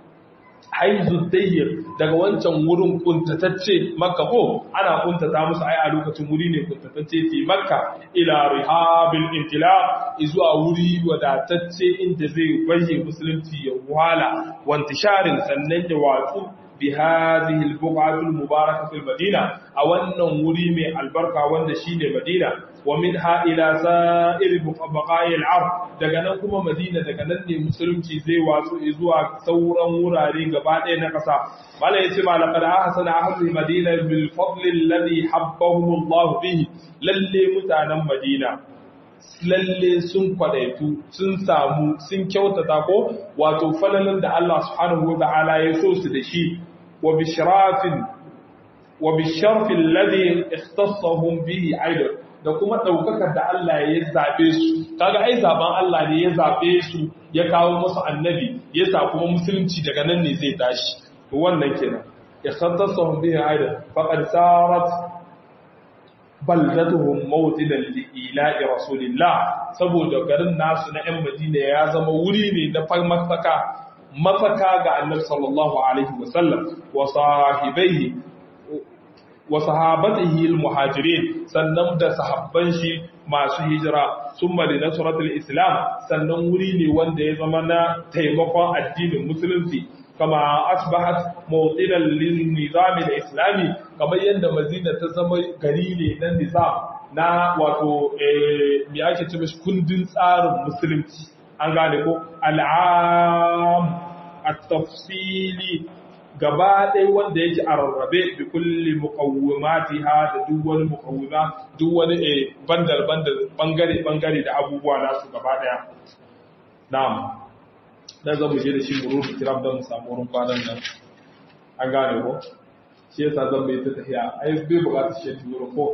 haizu dayyir daga wancan wurin kuntatacce makka ko ana kuntata musu ai a lokacin wuri ne kuntatacce fi makka ila rihabil intila zuwa wuri wadatacce inda zai bayyana musulunci ya wala wantisharin sannan ya watsu bi hadhihi al-buq'ati al-mubarakah fil madina a wannan wuri mai albarka wanda shine madina wa minha ila sa'ir baqa'i al-ard daga nan kuma madina daga nan ne musulunci zai watsu zuwa sauran wurare gaba ɗaya na ƙasa malai yace malaqad ahsana ahli madina bil fadl alladhi habbahum Allah bihi lalle mutanen madina lalle sun kwadaitu sun samu sun kyautata ko wato falalin da Allah subhanahu wa ta'ala ya so su da shi wa bishrafin wa bisharfi alladhi ikhtassahum bihi aidan da kuma daukakar da Allah ya zabe su kaga ai zaban Allah ne ya zabe su ya kawo musu annabi ya sa kuma musulunci daga nan ne zai tashi to wannan kenan ikhtassahum bihi aidan faqad sarat baldatuhum mawtinan li ila'i rasulillah saboda garin nasu na ƴan Madina ya zama wuri ne na mafaka mafaka ga Annabi sallallahu alaihi wasallam wa sahibaihi wa sahabatihi almuhajirin sannan da sahabban shi masu hijira summa li nasratil islam sannan wuri ne wanda ya zama na taimakon addinin musulunci kama asbahat mawtinan lin nizam al-islami kamar yadda Madina ta zama gari ne na nizam na wato eh me ake cewa kundin tsarin musulunci an gane ko al'am at-tafsili gaba ɗaya wanda yake a rarrabe bi kulli muqawwimatiha da duk wani muqawwima duk wani eh bandal bandal bangare bangare da abubuwa nasu gaba ɗaya na'am dan zamu je da shi murur kiram dan mu samu wurin kwanan nan an gane ko shi yasa zan bai ta tahiya ai bai buƙatar shi wurin ko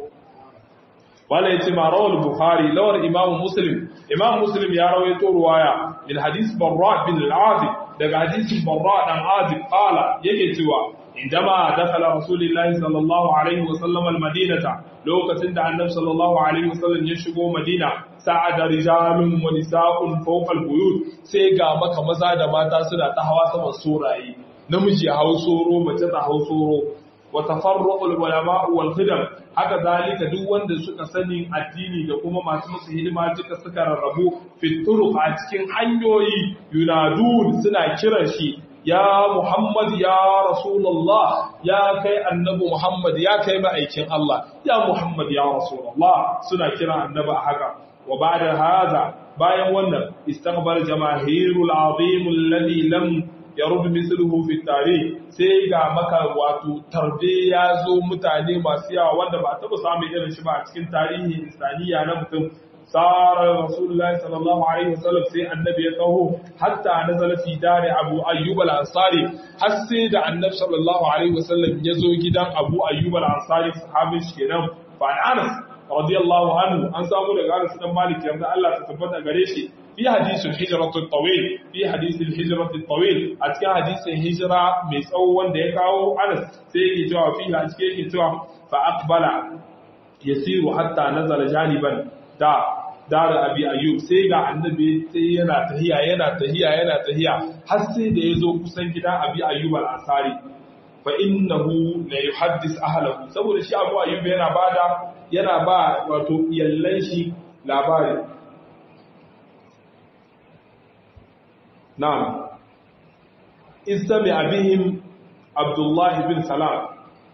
wala yace ma rawal bukhari lawar imam muslim imam muslim ya rawaito ruwaya min hadith barra bin al-azib daga hadisin barra dan azib qala yake cewa indama dakhala rasulullahi sallallahu alaihi wasallam al-madinata lokacin da annabi sallallahu alaihi wasallam ya shigo madina sa'ada rijalun wa nisa'un fawqa al-buyut sai ga maka maza da mata suna ta hawa saman soraye namiji ya hawo soro mace ta hawo soro wa tafarruqul ulama wal khidam haka zalika duk wanda suka sani addini da kuma masu musu hidima duka suka rarrabu fi turuq a cikin hanyoyi yunadun suna kiran shi ya Muhammad ya Rasulullah ya kai annabi Muhammad ya kai ma'aikin Allah ya Muhammad ya Rasulullah suna kira annabi haka wa ba'da hada bayan wannan istaqbal jamaahirul azim alladhi lam yarud misluhu fi tarikh sai ga maka wato tarbe ya zo mutane masu yawa wanda ba taba samun irin shi ba a cikin tarihi insaniya na mutum sara rasulullahi sallallahu alaihi wasallam sai annabi ya taho hatta nazala fi dari abu ayyub al-ansari har sai da annabi sallallahu alaihi wasallam ya zo gidan abu ayyub al-ansari sahabin shi kenan fa anas radiyallahu anhu an samu daga Anas dan Malik yanda Allah ta tabbata gare shi fi hadisul hijratu at-tawil fi hadisul hijratu at-tawil a cikin hadisin hijira mai tsawo wanda ya kawo Anas sai yake cewa fi a cikin yake cewa fa aqbala yasiru hatta nazala janiban da dar abi ayyub sai ga annabi sai yana tahiya yana tahiya yana tahiya har sai da yazo kusan gidan abi ayyub al-ansari fa innahu la yuhaddis ahlahu saboda shi abu ayyub yana bada yana ba wato iyallan shi labari na'am istami abihim Abdullahi bin Salam,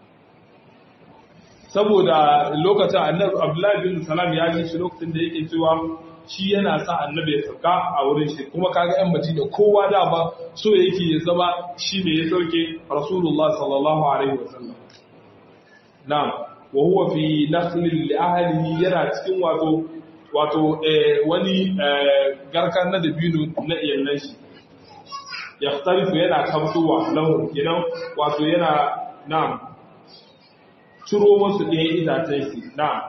saboda lokacin annabi Abdullahi bin Salam ya ji shi lokacin da yake cewa shi yana sa annabi ya sauka a wurin shi, kuma kaga yan Madina kowa da ba so yake ya zama shi ne ya sauke Rasulullah sallallahu alaihi wasallam. Na'am, wa huwa fi nakhlin li ahlihi, yana cikin wato wato eh, wani eh, garkan na dabino na iyalan shi. Yahtarifu yana kabtuwa lahu kenan wato yana na'am ciro musu ɗayan itacen shi na'am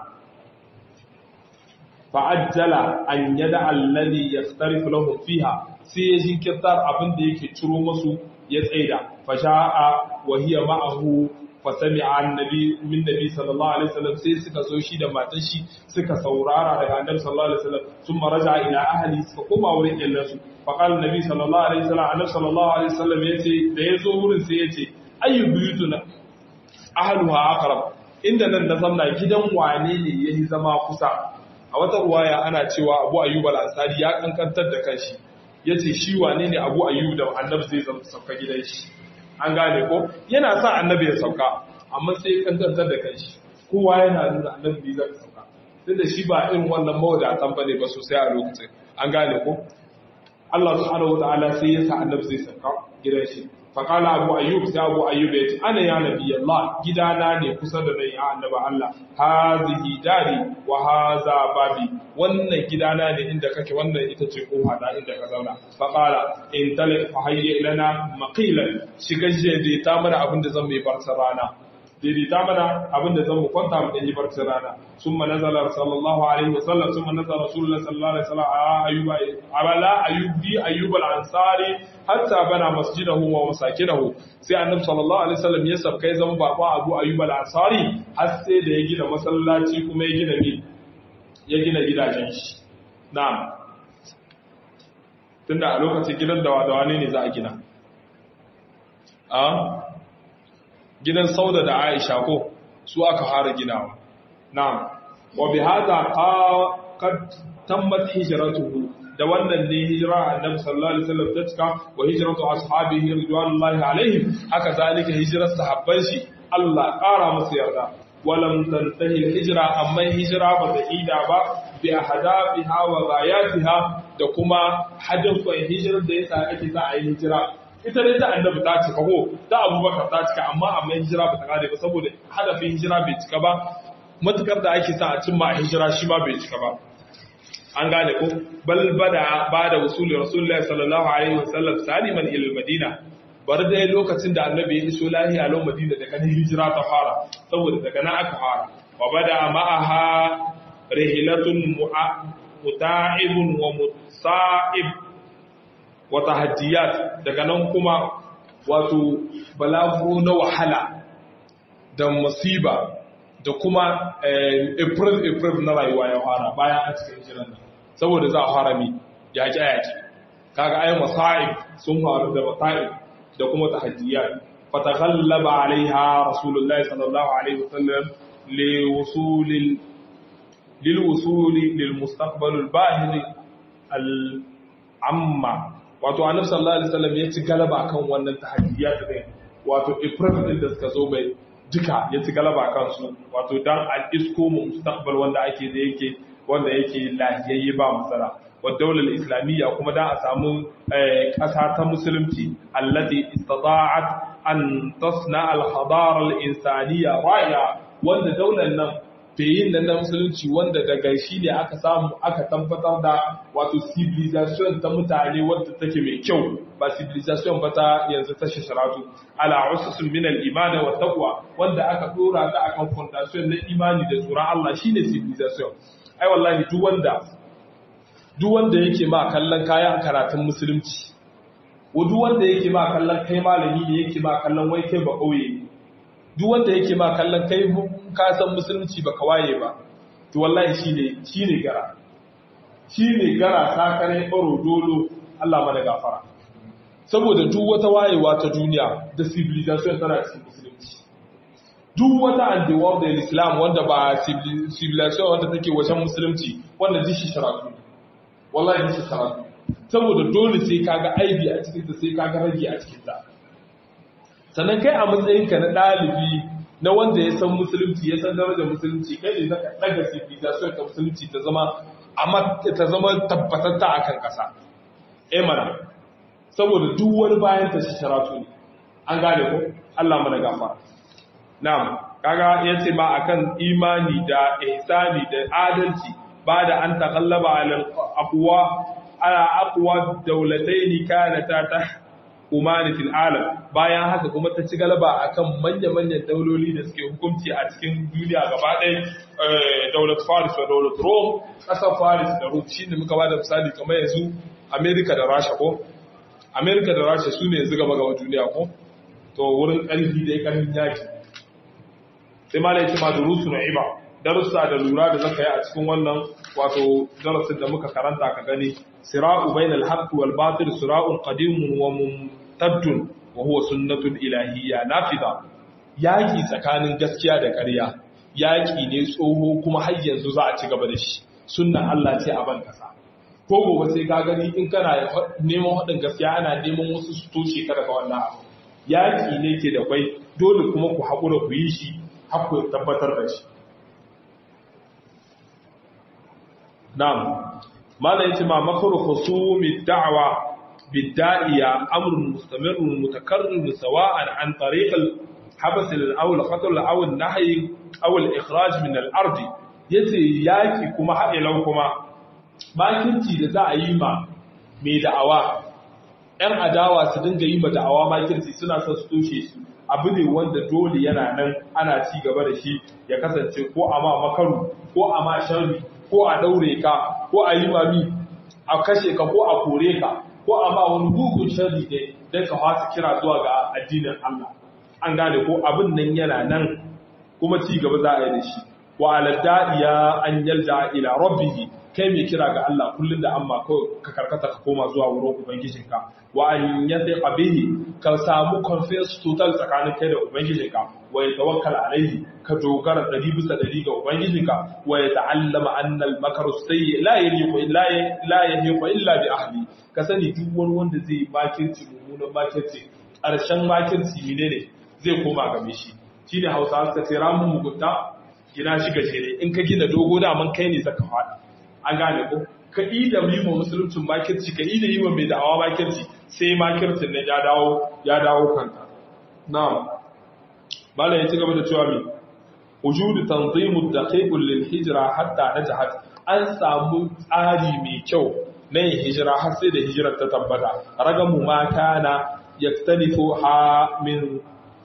fa'ajjala an yada alladhi yahtarifu lahu fiha, sai ya jinkirtar abin da yake ciro musu ya tsaida fa sha'a wa hiya ma'ahu fa sami'a annabi min nabi sallallahu alaihi wasallam, sai suka zo shi da matan shi suka saurara daga annabi sallallahu alaihi wasallam, thumma raja'a ila ahli, suka koma wurin iyalansu. faƙal nabi sallallahu alaihi wasallam annabi sallallahu alaihi wasallam yace da yazo wurin sai yace ayyu buyutuna ahluha aqrab, inda nan da zamna gidan wane ne yayi zama kusa. A wata ruwaya ana cewa Abu Ayyub al-Ansari ya kankantar da kanshi yace shi wane ne Abu Ayyub da annabi zai zama sauka gidan shi, an gane ko yana sa annabi ya sauka amma sai ya kankantar da kanshi, kowa yana nuna annabi zai sauka tunda shi ba irin wannan mawadatan bane ba sosai a lokacin, an gane ko. Allah subhanahu wataala sai ya sa annabi zai sauka gidan shi. Faqala Abu Ayyub, sai Abu Ayyub ya ce ana ya nabi Allah, gidana ne kusa da nayi annabi Allah, hazihi dari wa haza babi, wannan gidana ne inda kake, wannan ita ce kofa da inda ka zauna. Faqala in talaq fa hayya lana maqilan, shiga je ta mana abin da zan mai barsa rana, daidaita mana abinda zan mu kwanta mu ɗanyi barcin rana. Sun ma nazala sallallahu alaihi wasallam, sun ma nazala rasulullah sallallahu alaihi wasallam a ayyuba abala ayyubi ayyub al-ansari hatta bana masjidahu wa masakinahu, sai annabi sallallahu alaihi wasallam ya sabkai zama baba Abu Ayyub al-Ansari har sai da ya gina masallaci kuma ya gina ni ya gina gidajen shi. Na'am, tunda a lokacin gidan dawa dawa ne za a gina a gidan Sauda da Aisha ko su aka fara ginawa. Na'am, wa bi hada qad tammat hijratuhu, da wannan ne hijira annabi sallallahu alaihi wasallam ta cika, wa hijratu ashabihi ridwanullahi alaihim, haka zalika hijrar sahabban shi Allah ƙara musu yarda. Walam tantahi hijra, amma hijira ba ta ida ba, bi ahdafiha wa ghayatiha, da kuma hadafin hijirar da yasa ake sa a yi hijira. Ita dai ta annabi ta cika ko ta Abubakar ta cika, amma amma hijira ba ta kare ba, saboda hadafin hijira bai cika ba, matukar da ake sa a cimma a hijira shi ma bai cika ba, an gane ko. Bal bada ba da usuli rasulullahi sallallahu alaihi wasallam saliman ila madina, bar dai lokacin da annabi ya iso lahiya lau madina, daga nan hijira ta fara, saboda daga nan aka fara. Wa bada ma'aha rihilatun muta'ibun wa musa'ib wa tahaddiyat, daga nan kuma wato balagu na wahala da musiba da kuma april april na rayuwa ya fara bayan an cikin hijiran nan, saboda za a fara mi yaƙi yaƙi, kaga ayi masa'ib sun faru da masa'ib da kuma tahaddiyat. Fataghallaba alaiha rasulullahi sallallahu alaihi wasallam li wusul lil wusul lil mustaqbal al bahir al amma, wato annabi sallallahu alaihi wasallam ya ci galaba kan wannan tahaddiyat din, wato ifrat din da suka zo bai duka ya ci galaba kan su, wato dan al isko mu mustaqbal wanda ake da yake wanda yake lahiyayye ba matsala. Wa daular islamiyya kuma dan a samu ƙasa ta musulunci allati istata'at an tasna al hadara al insaniyya ra'iya, wanda daular nan feyin nan na musulunci wanda daga shi ne aka samu aka tabbatar da wato civilization ta mutane wadda take mai kyau, ba civilization ba ta yanzu ta shasharatu, ala ususun min al-iman wa taqwa, wanda aka dora ta akan foundation na imani da tsoron Allah, shine civilization. Ai wallahi duk wanda duk wanda yake ma kallon kayan karatun musulunci, duk wanda yake ma kallon kai malami ne, yake ma kallon wai kai ba kauye, duk wanda yake ma kallon kai ka san musulunci ba ka waye ba, to wallahi shine shine gara shine gara sakare baro dolo, Allah mana gafara. Saboda duk wata wayewa ta duniya da civilization tana cikin musulunci, duk wata and world in Islam wanda ba civilization wanda take wajen musulunci, wanda dishi sharatu, wallahi dishi sharatu. saboda dole sai kaga aibi a cikin ta sai kaga rage a cikin ta sannan kai a matsayinka na ɗalibi na wanda ya san musulunci ya san darajar musulunci kai ne zaka daga civilization ta musulunci ta zama amma ta zama tabbatatta akan kasa eh mana saboda duk wani bayan ta shi sharatu ne an gane ko Allah mana gafara na'am kaga yace ba akan imani da ihsani da adalci ba da an takallaba ala aqwa ala aqwa dawlatayn kanata ta umani fil alam bayan haka kuma ta ci galaba akan manya-manyan dauloli da suke hukunci a cikin duniya gaba ɗaya daular Faris da daular Rome ƙasar Faris da Rome shine muka ba da misali kamar yanzu America da Russia ko America da Russia su ne yanzu gaba gaba duniya ko to wurin ƙarfi da ƙarfin yaki sai ma lai ce ma durusu na iba darussa da lura da zaka yi a cikin wannan wato darasin da muka karanta ka gani sira'u bainal haqqi wal batil sira'un qadimun wa mumtaddun wa huwa sunnatun ilahiyya nafida yaki tsakanin gaskiya da ƙarya yaki ne tsoho kuma har yanzu za a ci gaba da shi sunnan Allah ce a ban kasa ko gobe sai ka gani in kana neman hadin gaskiya ana neman wasu su toshe ka daga wannan abu yaki ne ke da kwai dole kuma ku haƙura ku yi shi har ku tabbatar da shi na'am ماذا يتم مكر خصوم الدعوة بالداعية أمر مستمر متكرر سواء عن طريق الحبس أو القتل أو النهي أو الإخراج من الأرض yace yaki kuma haɗe lau kuma makirci da za a yi ma mai da'awa ‘yan adawa su dinga yi ma da'awa makirci suna son su toshe su abu ne wanda dole yana nan ana ci gaba da shi ya kasance ko a ma makaru ko a ma sharri ko a daure ka ko a yi mami a kashe ka ko a kore ka ko a ma wani gugun sharri ne don ka fasa kira zuwa ga addinin Allah an gane ko abin nan yana nan kuma ci gaba za a yi da shi wa aladda'iya an yalda ila rabbihi kai mai kira ga Allah kullum da amma ka karkata ka koma zuwa wurin ubangijinka wa an yathiqa bihi ka samu confidence total tsakanin kai da ubangijinka wa ya tawakkal alaihi ka dogara dari bisa dari ga ubangijinka wa ya ta'allama anna al-makru sayyi la yaliqu illa la yaliqu illa bi ahli ka sani duk wani wanda zai makirci mummunan makirci karshen makirci ne ne zai koma game shi shine Hausa suka ce ramun mugunta gina shi gajere in ka gina dogo da man kai ne zaka fada an gane ko ka yi da yi wa musuluncin makirci ka yi da yi wa mai da'awa makirci sai makircin ne ya dawo ya dawo kanka na'am bala ya ci gaba da cewa mi wujudu tanzimu daqiqul lil hijra hatta najahat an samu tsari mai kyau na yin hijira har sai da hijirar ta tabbata ragamu ma kana yaktalifu ha min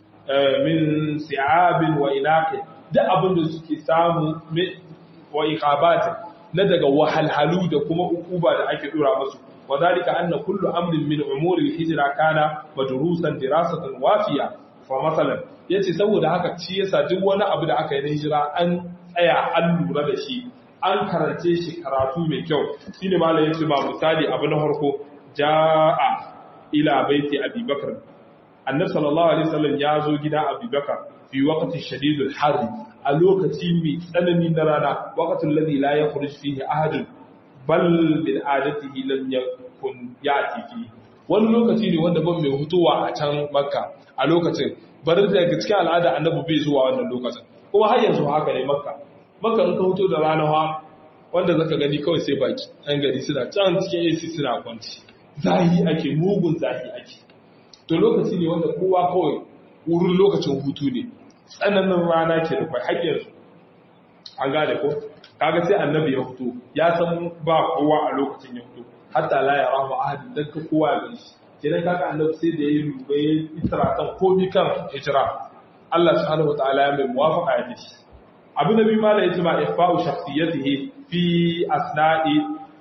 min si'abin wa inaqi da abin da suke samu wa iqabatin na daga wahalhalu da kuma ukuba da ake dora musu wadalika anna kullu amrin min umuri al-hijra kana madrusan dirasatan wafiya fa masalan yace saboda haka ci yasa duk wani abu da aka yi na hijira an tsaya an lura da shi an karance shi karatu mai kyau shine malai yace ba misali abu na farko jaa ila baiti abubakar annabi sallallahu alaihi wasallam ya zo gida abubakar fi waqti shadidul harri a lokaci mai tsanani na rana waqatul ladhi la yakhruj fihi ahadun bal bil adatihi lam yakun yati fi wani lokaci ne wanda ban mai hutuwa a can makka a lokacin bari daga cikin al'ada annabi bai zuwa wannan lokacin kuma har yanzu haka ne makka makka in ka huto da rana ha wanda zaka gani kawai sai baki an gari suna can cikin A C suna kwanci zahi ake mugun zahi ake to lokaci ne wanda kowa kawai wurin lokacin hutu ne tsananin rana ke da kwai haƙƙinsu an gane ko kaga sai annabi ya fito ya san ba kowa a lokacin ya fito hatta la ya rahma ahadin dan ka kowa ya ganshi kenan kaga annabi sai da yayi rubaye itiratan komi kan hijira Allah subhanahu wataala ya mai muwafaqa ya dace abu nabi mala yace ma ifa'u shakhsiyatihi fi asna'i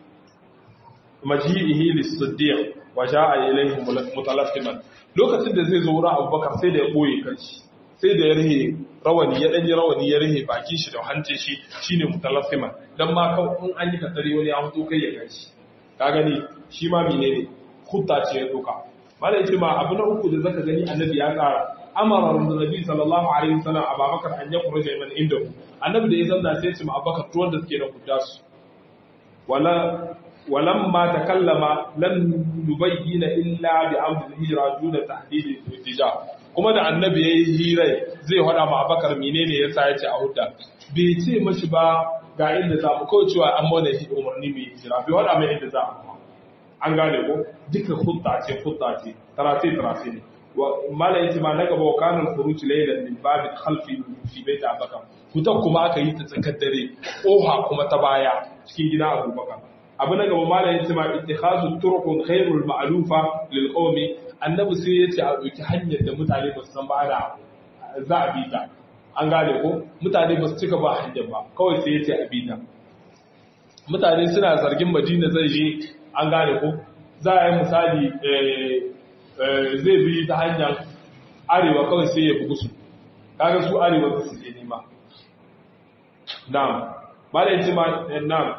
maji'ihi lis-siddiq wa ja'a ilayhi mutalaffiman lokacin da zai zo wurin Abubakar sai da ya boye kanshi sai da ya rihe rawani ya danyi rawani ya rihe baki shi da hance shi shine mutalaffima dan ma kan in an yi katare wani ya fito kai ya gashi ka gani shi ma menene khutta ce ya doka malai ce ma abu na uku da zaka gani annabi ya tsara amara annabi sallallahu alaihi wasallam Abubakar an ya kurje man inda annabi da ya zanna sai ce ma Abubakar to wanda suke da kudda su wala walamma takallama lan nubayyana illa bi amdil hijra duna tahdid al-ittija kuma da annabi yayi hira zai hada ma Abubakar menene yasa yace a hudda bai ce mashi ba ga inda za mu kawai cewa an mana umarni mai hijira bai hada mai inda za mu an gane ko duka hudda ce hudda ce tarafi tarafi ne mala yace ma naga ba kana al-khuruj laylan min babin khalfi fi bait Abubakar kutan kuma aka yi ta tsakar dare oha kuma ta baya cikin gida Abubakar abu na gaba mala yace ma ittikhazu turuqun khairul ma'lufa lil qawmi annabi sai yace a dauki hanyar da mutane ba su san ba da za a bi ta an gane ko mutane ba su cika ba hanyar ba kawai sai yace a bi ta mutane suna zargin Madina zai je an gane ko za a yi misali zai bi ta hanyar arewa kawai sai ya bugu su kaga su arewa su je nema na'am mala yace ma na'am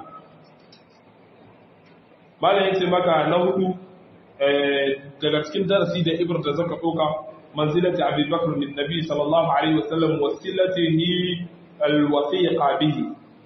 mala yace maka na hudu daga cikin darasi da ibr da zaka doka manzilati Abi Bakr min Nabi sallallahu alaihi wasallam wasilatihi alwathiqa bihi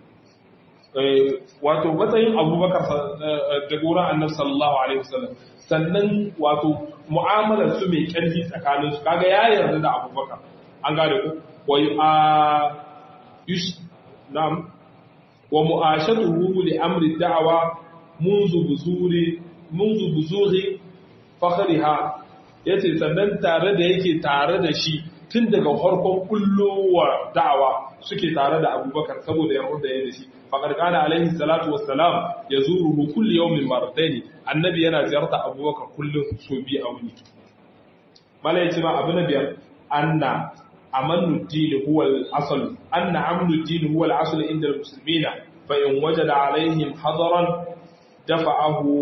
wato matsayin Abubakar da gurin Annabi sallallahu alaihi wasallam sannan wato mu'amalar su mai ƙarfi tsakanin su kaga ya yarda da Abubakar an gane ku wa a yush nam wa mu'ashatuhu li amri da'wa منذ بزور منذ بزور فخرها yace sannan tare da yake tare da shi tun daga farkon kullowa da'awa suke tare da Abubakar saboda yarda da yake da shi faqad kana alaihi salatu wassalam yazuruhu kulli yawmin marratayn annabi yana ziyarta Abubakar kullun so bi a wuni malai ce ma abu na biyar anna amannu din huwa al-asl anna amnu din huwa al-asl inda al-muslimina fa in wajada alaihim hadaran dafa'ahu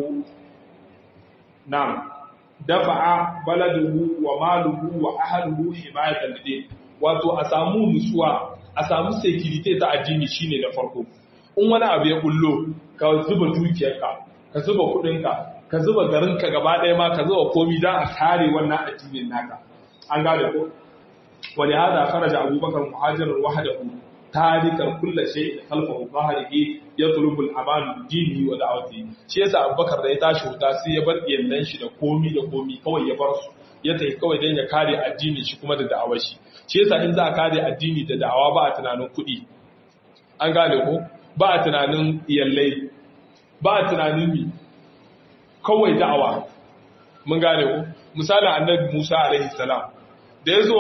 nam dafa'a baladuhu wa maluhu wa ahluhu himayatan lidin wato a samu nutsuwa a samu security ta addini shine na farko in wani abu ya kullo ka zuba dukiyarka ka zuba kudinka ka zuba garinka gaba ɗaya ma ka zuba komai dan a kare wannan addinin naka an gane ko wani hada kharaja abubakar muhajiran wahdahu tarikar kullu shay'in khalfahu zahirihi yatlubu al-aman dinihi wa da'watihi shi yasa abubakar da ya tashi huta sai ya bar iyalan shi da komi da komi kawai ya bar su ya tafi kawai dan ya kare addinin shi kuma da da'awar shi shi yasa in za a kare addini da da'awa ba a tunanin kuɗi an gane ko ba a tunanin iyalai ba a tunanin mi kawai da'awa mun gane ko misalin annabi Musa alaihi salam da yazo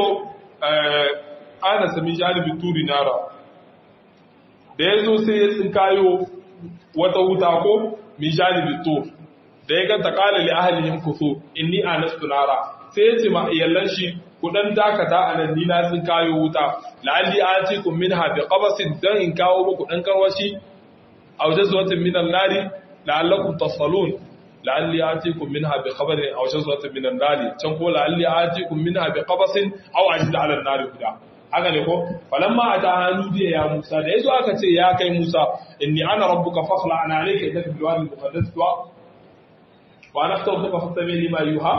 ana sami jalibin turi nara da ya zo sai ya tsinkayo wata wuta ko mijalibi to da ya ganta kala li ahlihim kusu inni anastu nara sai ya ce ma iyallan shi ku dan dakata anan ni na tsinkayo wuta la'alli atikum minha bi qabasin dan in kawo muku dan karwashi aw jazwatin minan nari la'allakum tasalun la'alli atikum minha bi khabarin aw jazwatin minan nari can ko la'alli atikum minha bi qabasin aw ajid ala an-nari huda haka ne ko falamma ata hanudiya ya Musa da yazo aka ce ya kai Musa inni ana rabbuka fakhla ana alayka innaka bil wadi al-muqaddas wa wa ana astaghfiruka fastabi lima yuha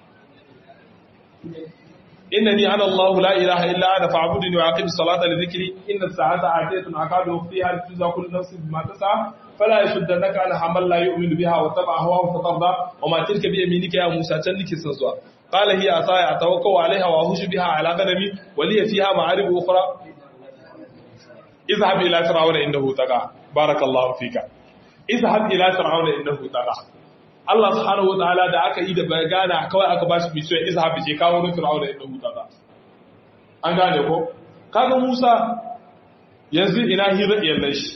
innani ana Allah la ilaha illa ana fa'budni wa aqim as-salata li dhikri inna as-sa'ata atiyatun akadu fiha tujza kullu nafsin bima tas'a fala yashuddannaka ala hamal la yu'minu biha wa tabi'a hawa fatarda wa ma tilka bi yaminika ya Musa can nake son zuwa قال هي عصاي اتوكل عليها واهش بها على غنمي ولي فيها معارب اخرى اذهب الى فرعون انه طغى بارك الله فيك اذهب الى فرعون انه طغى Allah subhanahu wa ta'ala da aka yi da bagana kawai aka bashi mission izhab je kawo na fir'auna inda hutata an gane ko kaga Musa yanzu ina hira iyallan shi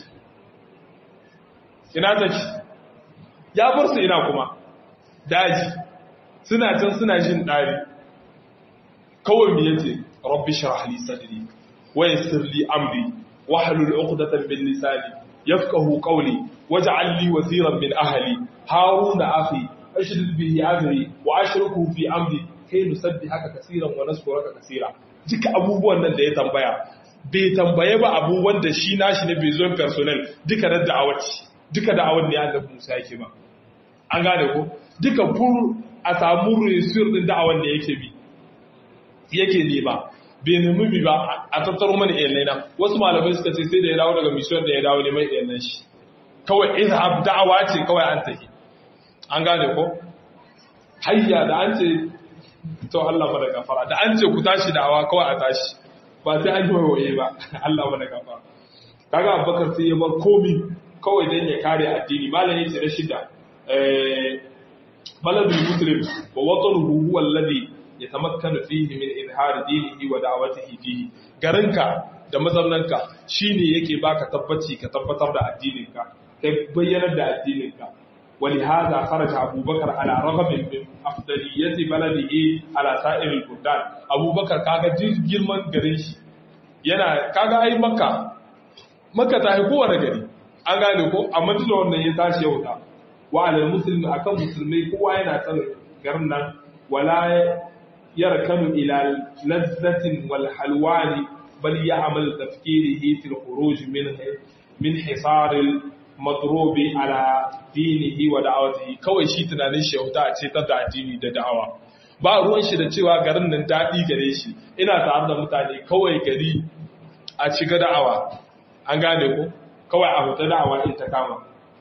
ina take ya bar su ina kuma daji suna can suna jin ɗari kawai mu yace rabbi shrah li sadri wa yassir li amri wahlul 'uqdatan min lisani yafqahu qawli waj'al li waziran min ahli haruna akhi ashdid bihi azri wa ashriku fi amri kay nusabbihaka kaseeran wa nazkuraka kaseera duka abubuwan nan da ya tambaya bai tambaye ba abubuwan da shi nashi ne bai zo personnel duka da da'awaci duka da'awar ne annabi Musa yake ba an gane ko duka fur a samu resur din da'awar da yake bi yake ne ba bai nemi bi ba a tattaro mana iyalai na wasu malamai suka ce sai da ya dawo daga mission da ya dawo neman iyalan shi kawai izhab da'awa ce kawai an tafi an gane ko hayya da an ce to Allah ba da gafara da an ce ku tashi da'awa kawai a tashi ba sai an yi waye ba Allah ba da gafara kaga Abubakar sai ya bar komi kawai dan ya kare addini malami ce da shida eh baladul muslim wa watanuhu huwa alladhi yatamakkanu fihi min izhar dinihi wa da'watihi fihi garinka da mazaunanka shine yake baka tabbaci ka tabbatar da addininka kai bayyanar da addininka ولهذا خرج أبو بكر على رغم من أفضلية بلده على سائر البلدان أبو بكر كاغا جرمان غريش yana kaga ai makka makka ta haiko wani gari an gane ko amma duk wannan ya tashi yau ta wa alal muslim akan musulmai kowa yana san garin nan wala yarkanu ila lazzatin wal halwani bal ya'mal tafkirihi fil khuruj min min hisar al madrubi ala dinihi wa da'awatihi kawai shi tunanin shi yauta a ce ta da addini da da'awa ba ruwan shi da cewa garin nan dadi gare shi ina tare da mutane kawai gari a ciga da'awa an gane ko kawai a huta da'awa in ta kama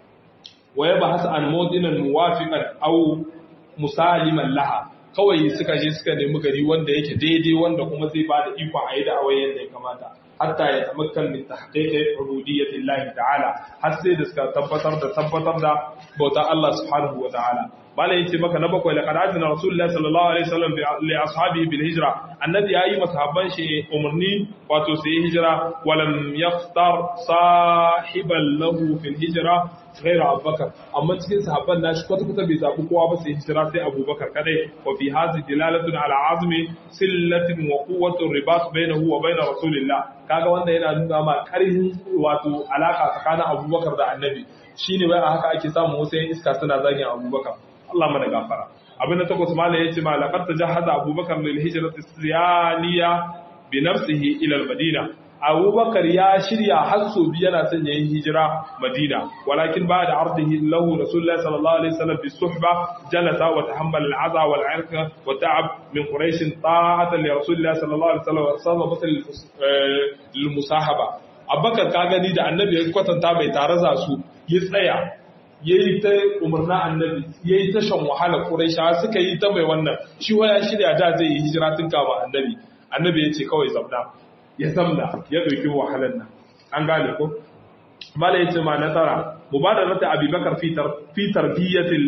waya ba hasa an modinan muwafiqan aw musaliman laha kawai suka je suka nemi gari wanda yake daidai wanda kuma zai bada iko a yi da'awa yadda ya kamata hatta ya tamakkan min tahqiqi ubudiyyati Allah ta'ala har sai da suka tabbatar da tabbatar da bauta Allah subhanahu wa ta'ala malai yace maka na bakwai laqad adna rasulullahi sallallahu alaihi wasallam li ashabihi bil hijra annabi yayi masahaban shi umarni wato sai hijira walam yaftar sahiban lahu fil hijra غير أبو بكر أما تكين صحابان ناش كتا كتا بيزابو قوة بس هجرة سي أبو بكر كده وفي هذه دلالة على عظم سلة وقوة الرباط بينه وبين رسول الله kaga wanda yana nuna ma karhin wato alaka tsakanin Abu Bakar da Annabi shine wai a haka ake samu wasu yan iska suna zagin Abu Bakar Allah mana gafara abin da takwas mala yace ma laqad tajahaza Abu Bakar lil hijrati siyaniya bi nafsihi ila al-Madina Abubakar ya shirya har so biyu yana son yayin hijira Madina walakin ba da ardihi lahu Rasulullahi sallallahu alaihi wasallam bi suhba jalasa wa tahammala al-aza wal 'irqa wa ta'ab min quraish ta'atan li Rasulillahi sallallahu alaihi wasallam wa sababa lil musahaba Abubakar ka gani da Annabi ya kwatanta bai tare za su ya tsaya yayi ta umarna Annabi yayi ta shan wahala Quraish suka yi ta mai wannan shi waya shirya da zai yi hijira tun kama Annabi Annabi ya ce kawai zabda ya zamna ya ɗauki wahalar nan an gane ko mala yace ma na tara mubadarata abubakar fi tarbiyatil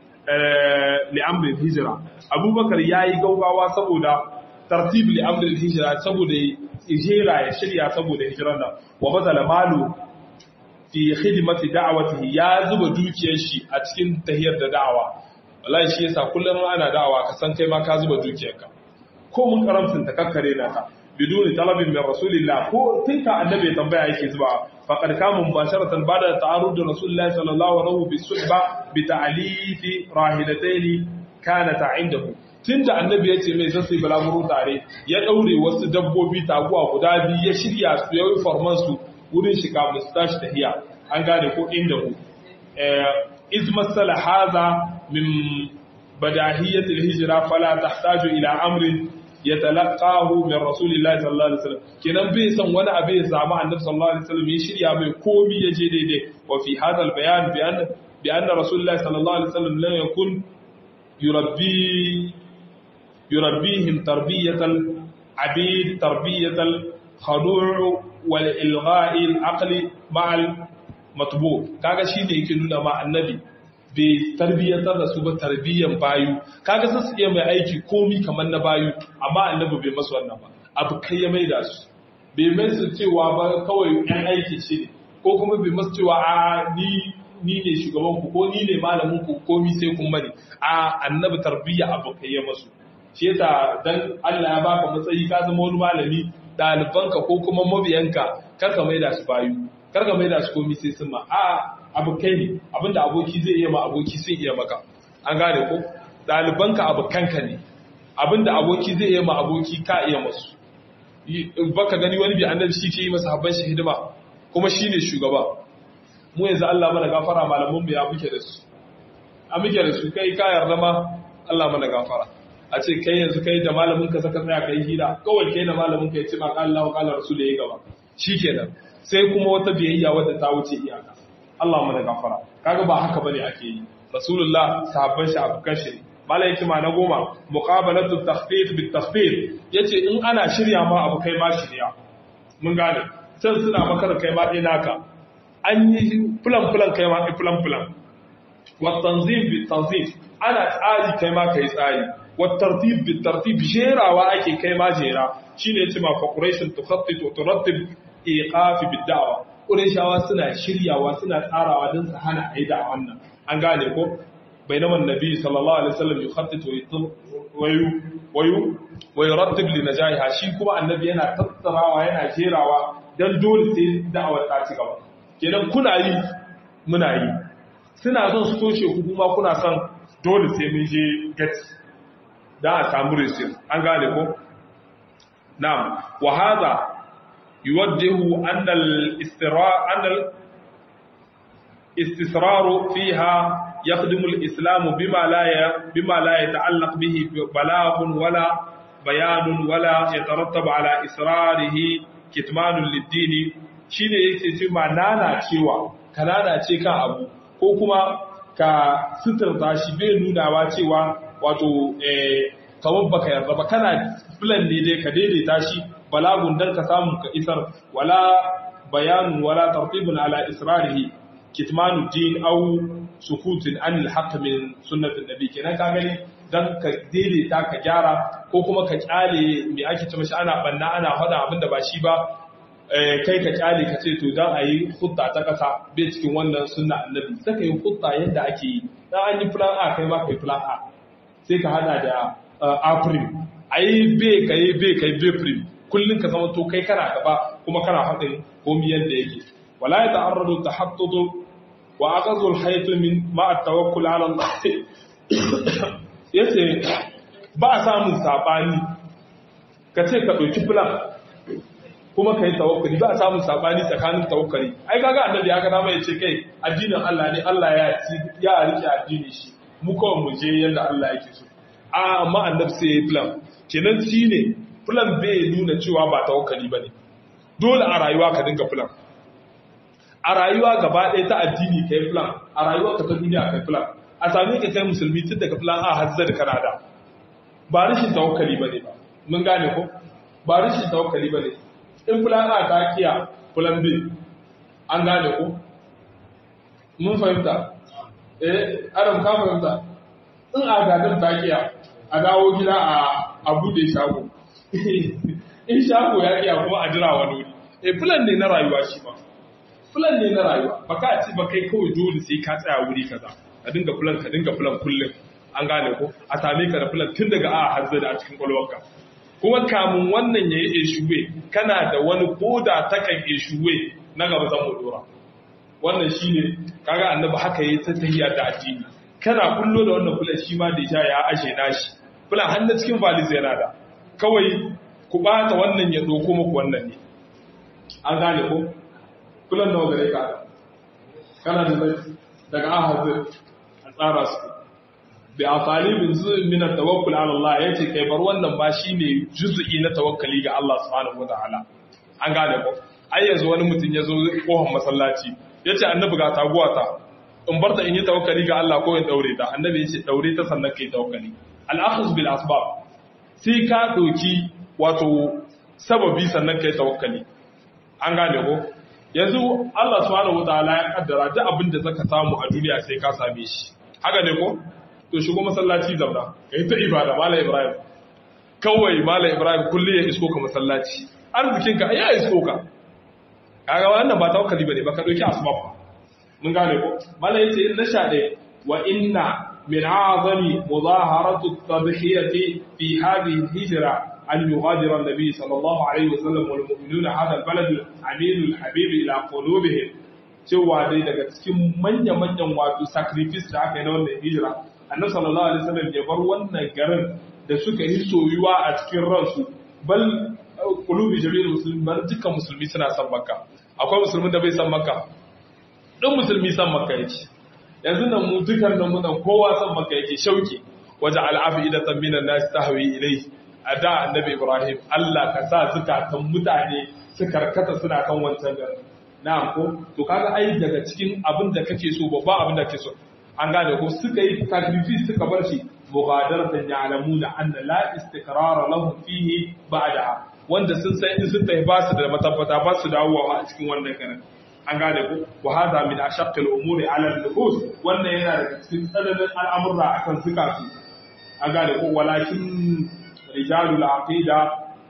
li amri hijra abubakar yayi gaugawa saboda tartib li amri hijra saboda hijira ya shirya saboda hijiran nan wa bazala malu fi khidmati da'watihi ya zuba dukiyar shi a cikin tahiyar da da'awa wallahi shi yasa kullum ana da'awa ka san kai ma ka zuba dukiyarka ko mun karamcin ta kakkare na ka بدون طلب من رسول الله هو تلك النبي تنبيه yake zuwa faqad kama mubasharatan ba'da ta'arud rasulullah sallallahu alaihi wasallam bisubba bita'lif rahilatayn kanat 'indahu tunda annabi yace mai sai balaguro tare ya daure wasu dabbobi taguwa guda biyu ya shirya su yayi forman su wurin shiga mustash tahiya an gane ko indahu eh iz masala hadha min badahiyat al-hijra fala tahtaju ila amrin yatalaqahu min rasulillahi sallallahu alaihi wasallam kenan bai san wani abu ya samu annabi sallallahu alaihi wasallam ya shirya mai komi ya je daidai wa fi hadha albayan bi anna bi anna rasulullahi sallallahu alaihi wasallam lam yakun yurabbi yurabbihim tarbiyatal abid tarbiyatal khudu' wal ilgha'i al-aqli ma'al matbu kaga shi ne yake nuna ma annabi bai tarbiyyatar da su ba tarbiyyan bayu kaga sun su iya mai aiki komi kamar na bayu amma annabi bai masu wannan ba abu kai ya mai da su bai mai su cewa ba kawai yan aiki ce ne ko kuma bai masu cewa a ni ni ne shugaban ku ko ni ne malamin ku komi sai kun bane a annabi tarbiyya abu kai ya masu shi yasa dan Allah ya baka matsayi ka zama wani malami dalibanka ko kuma mabiyanka kar ka mai da su bayu kar ka mai da su komi sai sun ma a abokai ne abinda aboki zai iya ma aboki sai iya maka an gane ko dalibanka abokanka ne abinda aboki zai iya ma aboki ka iya masu baka gani wani bi annabi shi ke yi masa habban shi hidima kuma shine shugaba mu yanzu Allah mana gafara malamun mu ya muke da su a muke da su kai ka yarda ma Allah mana gafara a ce kai yanzu kai da malamin ka saka tsaya kai hira kawai kai da malamin ka ya ce ma Allah wa qala rasul yayi gaba shikenan sai kuma wata biyayya wadda ta wuce iyaka Allah mu da gafara kaga ba haka bane ake yi rasulullah sahabban shi abukan shi malai kima na goma muqabalatu takhfif bit takhfif yace in ana shirya ma abu kai ma shirya mun gane can suna maka kai ma dai naka an yi plan plan kai ma plan plan wa tanzim bit tanzim ana tsari kai ma kai tsari wa tartib bit tartib jerawa ake kai ma jera shine yace ma faqration tukhattit wa turattib iqaf bid da'wa qurayshawa suna shiryawa suna tsarawa don su hana aida wannan an gane ko bainama annabi sallallahu alaihi wasallam yukhattit wa wayu wa yurattib li najahiha shi kuma annabi yana tattarawa yana jerawa dan dole sai da'awar ta ci gaba kenan kuna yi muna yi suna son su toshe ku kuma kuna son dole sai mun je get da a samu resil an gane ko na'am wa hada yuwaddihu anna al-istira anna al-istisrar fiha يخدم الإسلام بما لا بما لا يتعلق به بلاغ ولا بيان ولا يترتب على إسراره كتمان للدين shine yake ce ma nana cewa ka lalace kan abu ko kuma ka suturta shi bai nunawa cewa wato eh kawai baka yarda ba kana plan ne dai ka daidaita shi balagun dan ka samu ka isar wala bayanun wala tartibun ala israrihi kitmanu din au sukutin anil haqq min sunnatin nabi kenan ka gani dan ka daidaita ka gyara ko kuma ka kyale me ake ce mashi ana banna ana hada abinda ba shi ba kai ka kyale ka ce to dan ayi khutta ta kasa bai cikin wannan sunna annabi sai ka yi khutta yadda ake yi dan an yi plan A kai ma kai plan A sai ka hada da aprim ayi bai kai bai kai bai prim kullun ka zama to kai kana gaba kuma kana hadin komai yadda yake wala ya ta'arradu tahattudu wa aqazul haytu min ma at-tawakkul ala Allah yace ba a samun sabani kace ka dauki plan kuma kai tawakkuli ba a samun sabani tsakanin tawakkali ai kaga annabi haka dama yace kai addinin Allah ne Allah ya ya rike addini shi mu kawai mu je yanda Allah yake so a amma annabi sai ya plan kenan shine plan bai nuna cewa ba tawakkali bane dole a rayuwa ka dinga plan a rayuwa gaba ɗaya ta addini ka yi plan a rayuwa ka ta duniya ka yi plan a sami ka kai musulmi tun daga plan a har da kanada ba rashin tawakkali ba ne ba mun gane ko ba rashin tawakkali ba ne in plan a ta kiya plan b an gane ko mun fahimta eh adam ka fahimta in a gadar ta kiya a dawo gida a bude shago in shago ya kiya kuma a jira wani wuri eh plan ne na rayuwa shi ba plan ne na rayuwa ba ka ci ba kai kawai dole sai ka tsaya wuri kaza ka dinga plan ka dinga plan kullum an gane ko a same ka da plan tun daga a har da a cikin kwalwarka kuma kamun wannan yayi eshuwe kana da wani koda ta kan eshuwe na gaba zan mu dora wannan shine kaga annabi haka yayi ta tahiyya da addini kana kullo da wannan plan shi ma da ja ya ashe nashi plan har na cikin valiz yana da kawai ku bata wannan ya doko muku wannan ne an gane ko kullum da gare ka kana da daga ahazir a tsara su bi asalibin zuwa min at-tawakkul ala Allah yace kai bar wannan ba shine juz'i na tawakkali ga Allah subhanahu wataala an gane ko ai yanzu wani mutum yazo kohon masallaci yace annabi ga taguwa ta in barta in yi tawakkali ga Allah ko in daure ta annabi yace daure ta sannan kai tawakkali al-akhz bil asbab sai ka doki wato sababi sannan kai tawakkali an gane ko yanzu Allah subhanahu wataala ya kaddara duk abin da zaka samu a duniya sai ka same shi haka ne ko to shigo masallaci zauna kai ta ibada malai Ibrahim kawai malai Ibrahim kullu ya isko ka masallaci arzikin ka ya isko ka kaga wannan ba tawakkali bane ba ka dauki asbab mun gane ko malai yace in nasha dai wa inna min a'zami mudaharatu at-tadhiyati fi hadhihi al-hijra أن يغادر النبي صلى الله عليه وسلم والمؤمنون هذا البلد الأمين الحبيب إلى قلوبهم cewa dai daga cikin manya-manyan wato sacrifice da aka yi na wannan hijira annabi sallallahu alaihi wasallam ya bar wannan garin da suka yi soyuwa a cikin ransu bal qulubi jami'il muslimin bar dukkan musulmi suna san makka akwai musulmin da bai san makka duk musulmi san makka yake yanzu nan mu dukkan nan mu nan kowa san makka yake shauki waja al'afidatan minan nas tahwi ilayhi a da annabi Ibrahim Allah ka sa zukatan mutane su karkata suna kan wancan garin na'am ko to kaga ai daga cikin abin da kake so babba abin da kake so an gane ko suka yi sacrifice suka bar shi mughadaratan ya'lamuna anna la istiqrara lahum fihi ba'daha wanda sun san in sun tafi ba su da matabbata ba su dawowa a cikin wannan garin an gane ko wa hada min ashaqqil umuri ala al-nufus wannan yana daga cikin tsananin al'amura akan zukatu an gane ko walakin rijalul aqida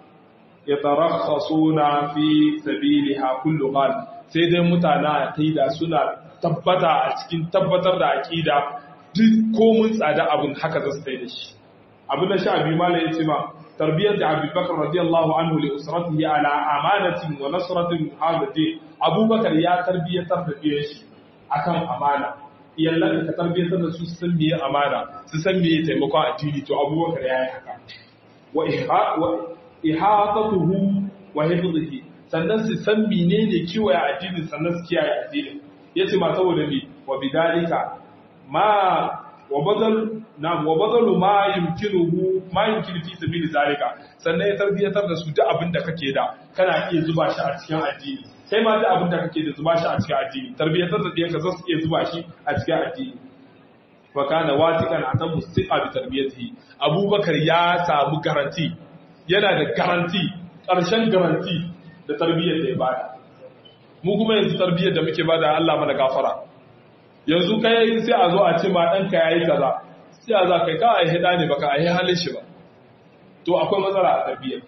yatarakhasuna fi sabiliha kullu qal sai dai mutana aqida suna tabbata a cikin tabbatar da aqida duk komun tsada abun haka zasu sai da shi abin da sha abi malai yace ma tarbiyyar da Abubakar radiyallahu anhu li usratihi ala amanatin wa nasratin hadati Abubakar ya tarbiyyatar da ɗiyan shi akan amana iyallan ka tarbiyyatar da su san meye amana su san meye taimakon addini to Abubakar ya yi haka wa iha wa ihatatuhu wa hifdhihi sannan su san menene kiwaye addini sannan su kiyaye addini yace ma saboda ni wa bidalika ma wa badal na wa badalu ma yumkinuhu ma yumkinu fi sabili zalika sannan ya tarbiyatar da su duk abin da kake da kana iya zuba shi a cikin addini sai ma duk abin da kake da zuba shi a cikin addini tarbiyatar da ɗiyanka za su iya zuba shi a cikin addini fa kana watiqan atam mustiqa bi tarbiyatihi Abubakar ya samu garanti yana da garanti ƙarshen garanti da tarbiyyar da ya bada mu kuma yanzu tarbiyyar da muke bada Allah mana gafara yanzu kai sai a zo a ce ma ɗanka ya yi kaza sai a za kai ka a yi hida ne baka a yi halin shi ba to akwai matsala a tarbiyyar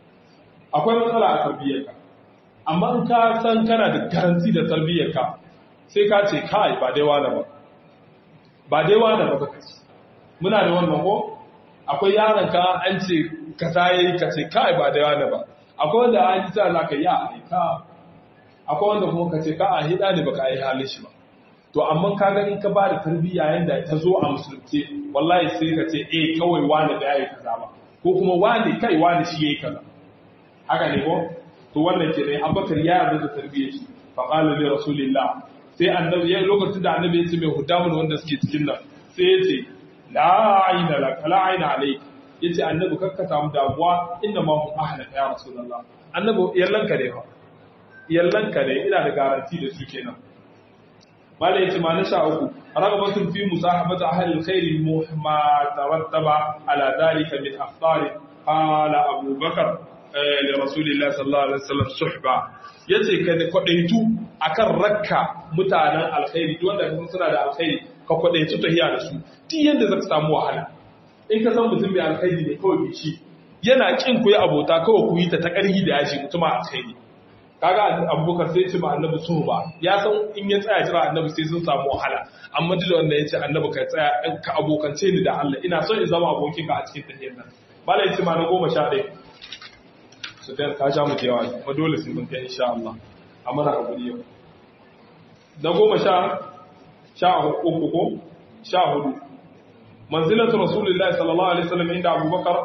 akwai matsala a tarbiyyar ka amma in ka san kana da garanti da tarbiyyar ka sai ka ce kai ba dai wani ba ba dai wani ba ka ce muna da wannan ko akwai yaron ka an ce ka tayi ka ce kai ba dai wani ba akwai wanda an yi ta za ka yi a aika akwai wanda kuma ka ce ka a hida ne baka a yi halin shi ba to amma ka gani ka ba da tarbiyya yanda ta zo a musulunci wallahi sai ka ce eh kawai wani da yayi kaza ba ko kuma wani kai wani shi yayi kaza haka ne ko to wannan ke ne Abubakar ya yarda da tarbiyyar shi fa qala li rasulillah sai annabi ya lokacin da annabi ya ce mai hudamun wanda suke cikin nan sai ya ce la aina lak la aina alayk yace annabi kakka samu damuwa inna ma hum ahlaka ya rasulullah annabi yallanka ne fa yallanka ne ina da garanti da su kenan bala yace ma na sha uku ragabatun fi musahabati ahli alkhair ma tarattaba ala dhalika min afdal qala Abu Bakar li Rasulillah sallallahu alaihi wasallam suhba yace ka kwadaitu akan rakka mutanen alkhairi duk wanda kun suna da alkhairi ka kwadaitu tahiya da su duk yanda zaka samu wahala in ka san mutum mai alkhairi ne kawai bi shi yana kin ku yi abota kawai ku yi ta ta karhi da yashi mutum a alkhairi kaga Abubakar sai ce ba annabi so ba ya san in ya tsaya jira annabi sai sun samu wahala amma dole wanda yace annabi ka tsaya ka abokance ni da Allah ina son in zama abokin ka a cikin tahiyar nan bala yace ma na goma sha ɗaya su da ka sha mu kewa kuma dole sai mun kai insha Allah amma na hakuri yau na goma sha sha uku ko sha hudu manzilatu rasulullahi sallallahu alaihi wasallam inda Abubakar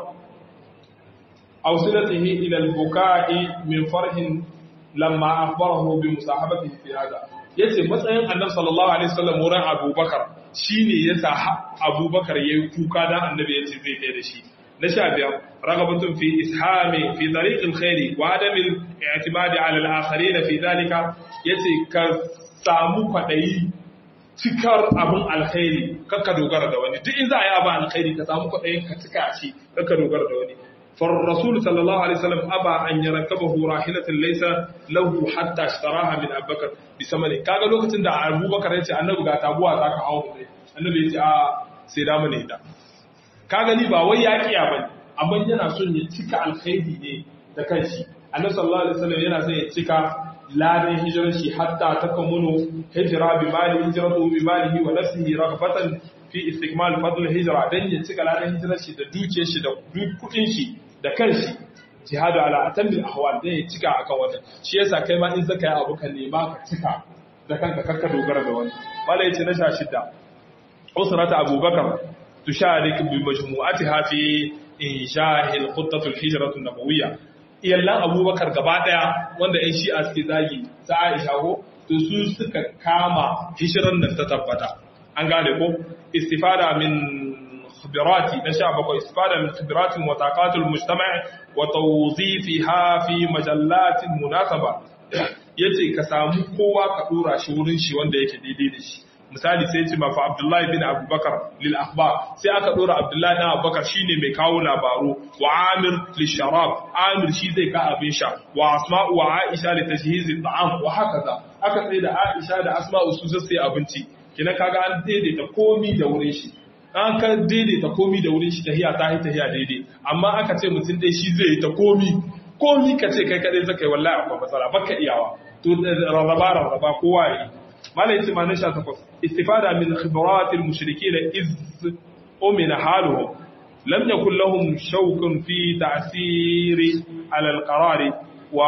awsilatihi ila al-buka'i min farhin lamma akhbarahu bi musahabatihi fi hada yace matsayin annabi sallallahu alaihi wasallam wurin Abubakar shine yasa Abubakar yayi kuka dan annabi yace zai kai da shi na sha biyar ragabatun fi ishami fi tariq alkhair wa adam al-i'timadi ala al-akharin fi dhalika yace ka samu kwadayi cikar abun alkhairi kakka dogara da wani duk in za a yi abun alkhairi ka samu kwadayin ka cika shi kakka dogara da wani فالرسول صلى الله عليه وسلم أبى أن يركبه راحلة ليس له حتى اشتراها من أبي بكر بثمنه kaga lokacin da Abu Bakar yace annabi ga taguwa zaka hawo ne annabi yace a sai da mun ita kaga ni ba wai ya kiya bane amma yana son ya cika alkhairi ne da kanshi annabi sallallahu alaihi wasallam yana son ya cika ladan hijirar shi hatta takamunu hijra bi mali hijratu bi malihi wa nafsihi raghbatan fi istikmal fadl hijra dan ya cika ladan hijirar shi da dukiyar shi da kudin shi da kanshi jihadu ala atamil ahwal dan ya cika akan wata shi yasa kai ma in zaka yi abu kan nema ka cika da kanka karka dogara da wani wala yace na sha shida usrata abubakar tusharik bi majmu'atiha fi insha'i al-khuttah al-hijrah an-nabawiyya iyallan abubakar gaba daya wanda ɗan shi'a suke zagi ta Aisha ko to su suka kama hijiran nan ta tabbata an gane ko istifada min khibirati na sha bakwai istifada min khibirati wa taqatul mujtama' wa tawzifiha fi majallatin munasaba yace ka samu kowa ka dora shi wurin shi wanda yake daidai da shi misali sai ce mafa Abdullahi bin Abubakar lil akhbar sai aka dora Abdullahi bin Abubakar shine mai kawo labaru wa Amir li sharab Amir shi zai ka abin sha wa Asma'u wa Aisha li tajhiz at'am wa hakaza aka sai da Aisha da Asma'u su sai abinci kina kaga an daidaita komi da wurin shi an ka daidaita komi da wurin shi tahiya ta tahiya daidai amma aka ce mutum dai shi zai yi ta komi komi ka ce kai kadai zaka yi wallahi akwai matsala baka iyawa to rarraba rarraba kowa yi malai yace ma na sha takwas istifada min khibarat al mushrikeen iz umina haluhum lam yakul lahum shawkun fi ta'sir ala al qarar wa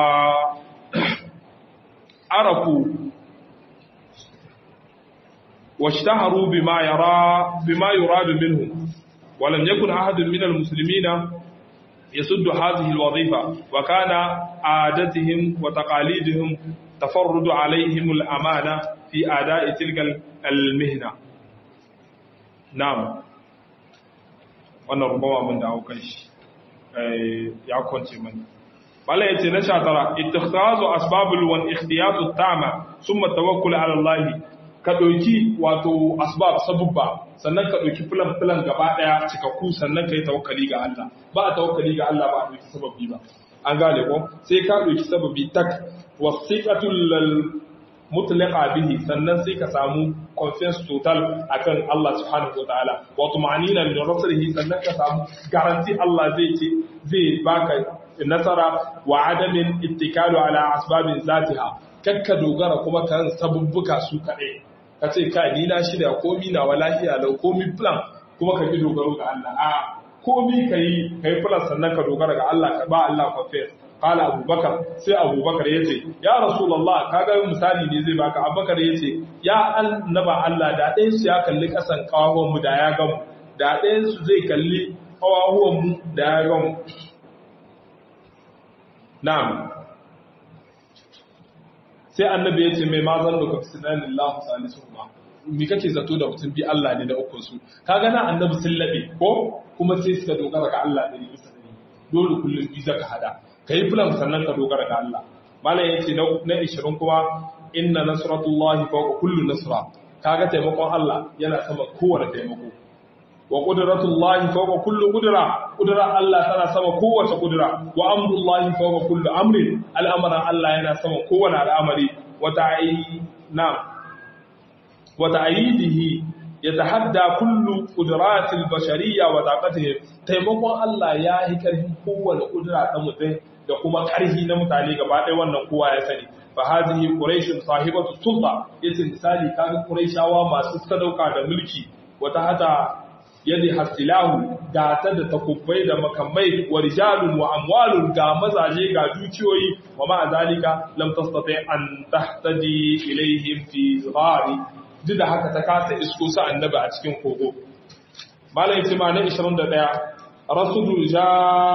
arafu واشتهروا بما يرى بما يراد منهم ولم يكن أحد من المسلمين يسد هذه الوظيفة وكان عادتهم وتقاليدهم تفرد عليهم الأمانة في أداء تلك المهنة نعم wannan rubawa mun dawo kan shi ya kwance mani bala yace na sha tara ittikhazu asbabul wan ikhtiyatu tama thumma tawakkul ala Allah ka ɗauki wato asbab sabubba sannan ka ɗauki filan-filan gaba ɗaya cikakku sannan ka yi tawakkali ga Allah ba a tawakkali ga Allah ba a ɗauki sababi ba an gane ko sai ka ɗauki sababi tak wasiqatul mutlaqa bihi sannan sai ka samu confidence total akan Allah subhanahu wataala wa tumanina min rasrihi sannan ka samu garanti Allah zai ce zai baka nasara wa adamin ittikalu ala asbabin zatiha kakka dogara kuma kan sabubbuka su kaɗai ka ce ka ni na shirya komi na walahiya lau komi plan kuma ka ki dogaro ga Allah a komi ka yi ka yi plan sannan ka dogara ga Allah ka ba Allah confess kala abubakar sai abubakar ya ce ya rasulallah ka ga misali ne zai baka abubakar ya ce ya annaba Allah da ɗayan su ya kalli ƙasan ƙawahuwan mu da ya gamu da ɗayan su zai kalli ƙawahuwan mu da ya gamu na'am sai annabi ya ce mai mazan da kafin sinanin lahu salisu ma mi kake zato da mutum bi Allah ne da ukun su kaga na annabi sun labe ko kuma sai suka dogara ga Allah ɗari bisa ɗari dole kullum bi zaka hada kai fulan sannan ka dogara ga Allah malam yace na ishirin kuma inna nasratullahi fawqa kulli nasra kaga taimakon Allah yana sama kowace taimako wa qudratullahi fawqa kulli qudra qudra Allah tana sama kowace qudra wa amrullahi fawqa kulli amrin al'amara Allah yana sama kowace al'amari wa ta'ina wa ta'idihi yatahadda kullu qudratil bashariyya wa taqatihi taimakon Allah ya yi karfin kowace qudra ta mutum da kuma karfi na mutane gaba ɗaya wannan kowa ya sani fa hadhihi quraish sahibatu sulta yace misali kaga quraishawa masu sadauka da mulki wata hata yadda hasilahu ga ta da takubbai da makamai wa rijalun wa amwalun ga mazaje ga dukiyoyi wa ma zalika lam tastati an tahtadi ilaihim fi zari duk da haka ta kasa isko sa annabi a cikin kogo malai ce ma na ishirin da ɗaya rasulul ja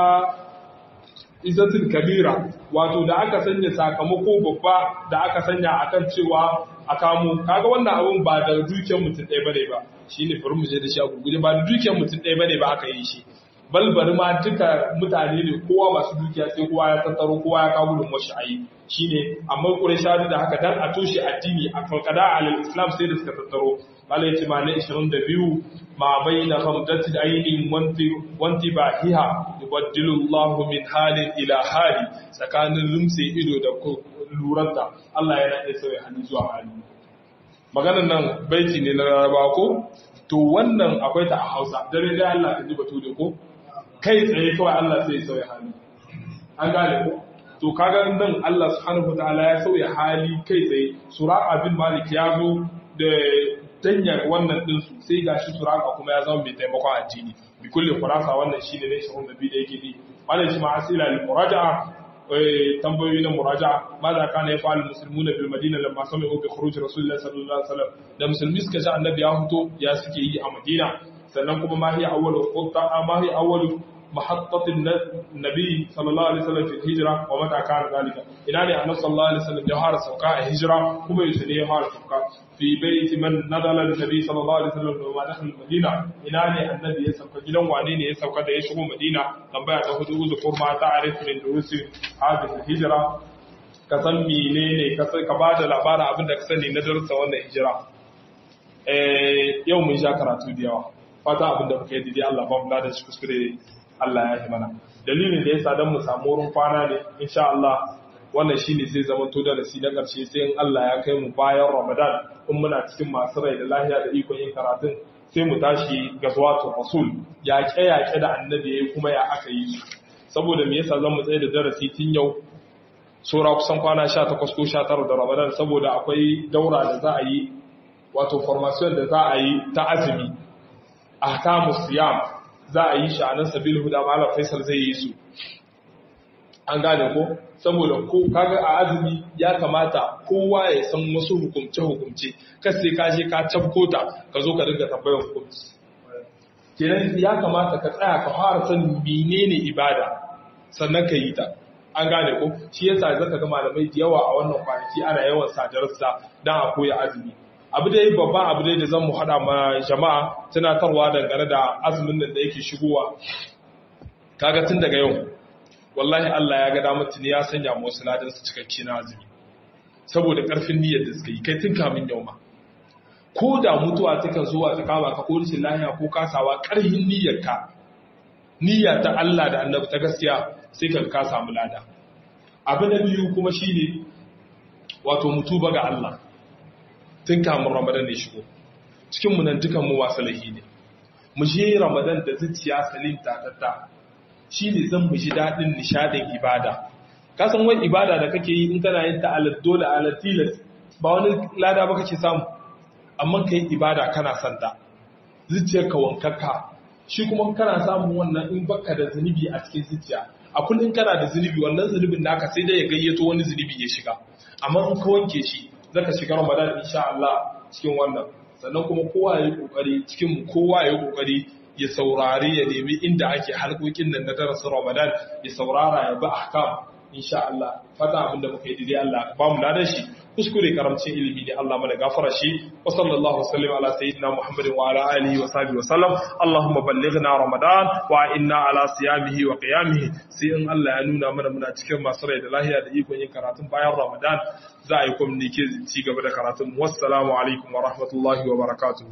izatul kabira wato da aka sanya sakamako babba da aka sanya akan cewa a kamo kaga wannan abun ba da dukiyar mutum ɗaya bane ba shine bari mu je da shi a gurguje ba da dukiyar mutum ɗaya bane ba aka yi shi balbari ma duka mutane ne kowa masu dukiya sai kowa ya tattaro kowa ya kawo gudun mashi ayi shine amma Qurayshawa da haka dan a toshe addini a falqada alal islam sai da suka tattaro malai ce ma na ishirin da biyu ma baina khamdati aynin wanti wanti bahiha yubaddilu Allah min halin ila hali tsakanin lumse ido da luranta Allah yana iya sauya hali zuwa hali maganar nan baiti ne na Laraba ko to wannan akwai ta a Hausa dare dai Allah ka ji batu da ko kai tsaye kawai Allah sai ya sauya hali an gane ko to kaga nan Allah subhanahu wataala ya sauya hali kai tsaye Suraqa bin Malik ya zo da danya wannan din su sai gashi Suraqa kuma ya zama mai taimakon addini bi kulli khurasa wannan shine ne shi wanda bi da yake bi malai shi ma asila lil muraja'a tambayoyi na muraja'a ma da kana yafa'al muslimuna bil madina lamma sami'u bi khuruj rasulullahi sallallahu alaihi wasallam da musulmi suka ji annabi ya fito ya suke yi a Madina sannan kuma ma hiya awwalu khutta ma hiya awwalu mahattatin nabi sallallahu alaihi wasallam fi hijra wa mata kana dalika ina ne annabi sallallahu alaihi wasallam ya fara sauka a hijra kuma yaushe ne ya fara sauka fi baiti man nadala nabi sallallahu alaihi wasallam wa dakhala madina ina ne annabi ya sauka gidan wane ne ya sauka da ya shigo madina tambaya ta hudu uzu kurma ta arif min durusi hadith hijra ka san menene ka sai ka bada labarin abin da ka sani na darussa wannan hijira. eh yau mun sha karatu da yawa, fata abin da muka yi dai Allah ba mu da shi kuskure Allah ya yi mana. Dalilin da yasa dan mu samu wurin kwana ne insha Allah, wannan shine zai zama to da nasi na karshe sai in Allah ya kai mu bayan Ramadan, in muna cikin masu rai da lafiya da ikon yin karatun, sai mu tashi gazwatul rasul, yaƙe yaƙe da annabi yayi kuma ya aka yi su. Saboda me yasa zan mu tsaye da darasi tun yau sura kusan kwana sha takwas ko sha tara da Ramadan, saboda akwai daura da za a yi, wato formation da za a yi ta azumi, ahkamus siyam za a yi shi a nan sabil huda, malam Faisal zai yi su. An gane ko? Saboda ko kaga a azumi ya kamata kowa ya san wasu hukumce hukumce, ka sai ka je ka tabko ta ka zo ka dinga tambayar hukunci. Kenan ya kamata ka tsaya ka fara san menene ibada sannan ka yi ta. An gane ko? Shi yasa zaka ga malamai da yawa a wannan kwanaki ana yawan sadarsa dan a koya azumi. Abu dai babban abu dai da zan mu hada ma jama'a tunatarwa dangane da azumin nan da yake shigowa. Kaga tun daga yau wallahi Allah ya ga damar tuni ya sanya mu wasu ladan su cikakke na azumi, saboda karfin niyyar da suka yi kai tun kamin yau ma. Ko da mutuwa take zuwa ta kama ka ko rashin lafiya ko kasawa, karhin niyyar ka, niyya ta Allah da Annabi ta gaskiya, sai ka ka samu lada. Abu na biyu kuma shine wato mutuba ga Allah tun kamin Ramadan ne shigo. Cikin mu nan dukan mu wasalahi ne, mu je Ramadan da zuciya salinta tatta, shi ne zan mu ji daɗin nishadin ibada. Ka san wai ibada da kake yi in kana yin ta alal dole alal tilas, ba wani lada ba kake samu, amma kai ibada kana son ta, zuciyarka wankakka, shi kuma kana samun wannan in baka da zunubi a cikin zuciya. A kullum kana da zunubi, wannan zunubin naka sai dai ya gayyato wani zunubi ya shiga, amma in ka wanke shi zaka shiga Ramadan insha Allah cikin wannan. Sannan kuma kowa ya yi kokari cikin mu, kowa ya yi kokari ya saurari ya nemi inda ake halkokin nan na darasin Ramadan, ya saurara ya bi ahkam insha Allah. Fata abin da muka yi dai Allah ba mu ladan shi, kuskure karamcin ilimi ne Allah mana gafara shi. Wa sallallahu sallim ala sayyidina Muhammadin wa ala alihi wa sahbihi wa sallam. Allahumma ballighna Ramadan wa inna ala siyamihi wa qiyamihi. Sai in Allah ya nuna mana muna cikin masu rai da lahiya da ikon yin karatun bayan Ramadan, za a yi communique ci gaba da karatun. Wassalamu alaikum wa rahmatullahi wa barakatuh.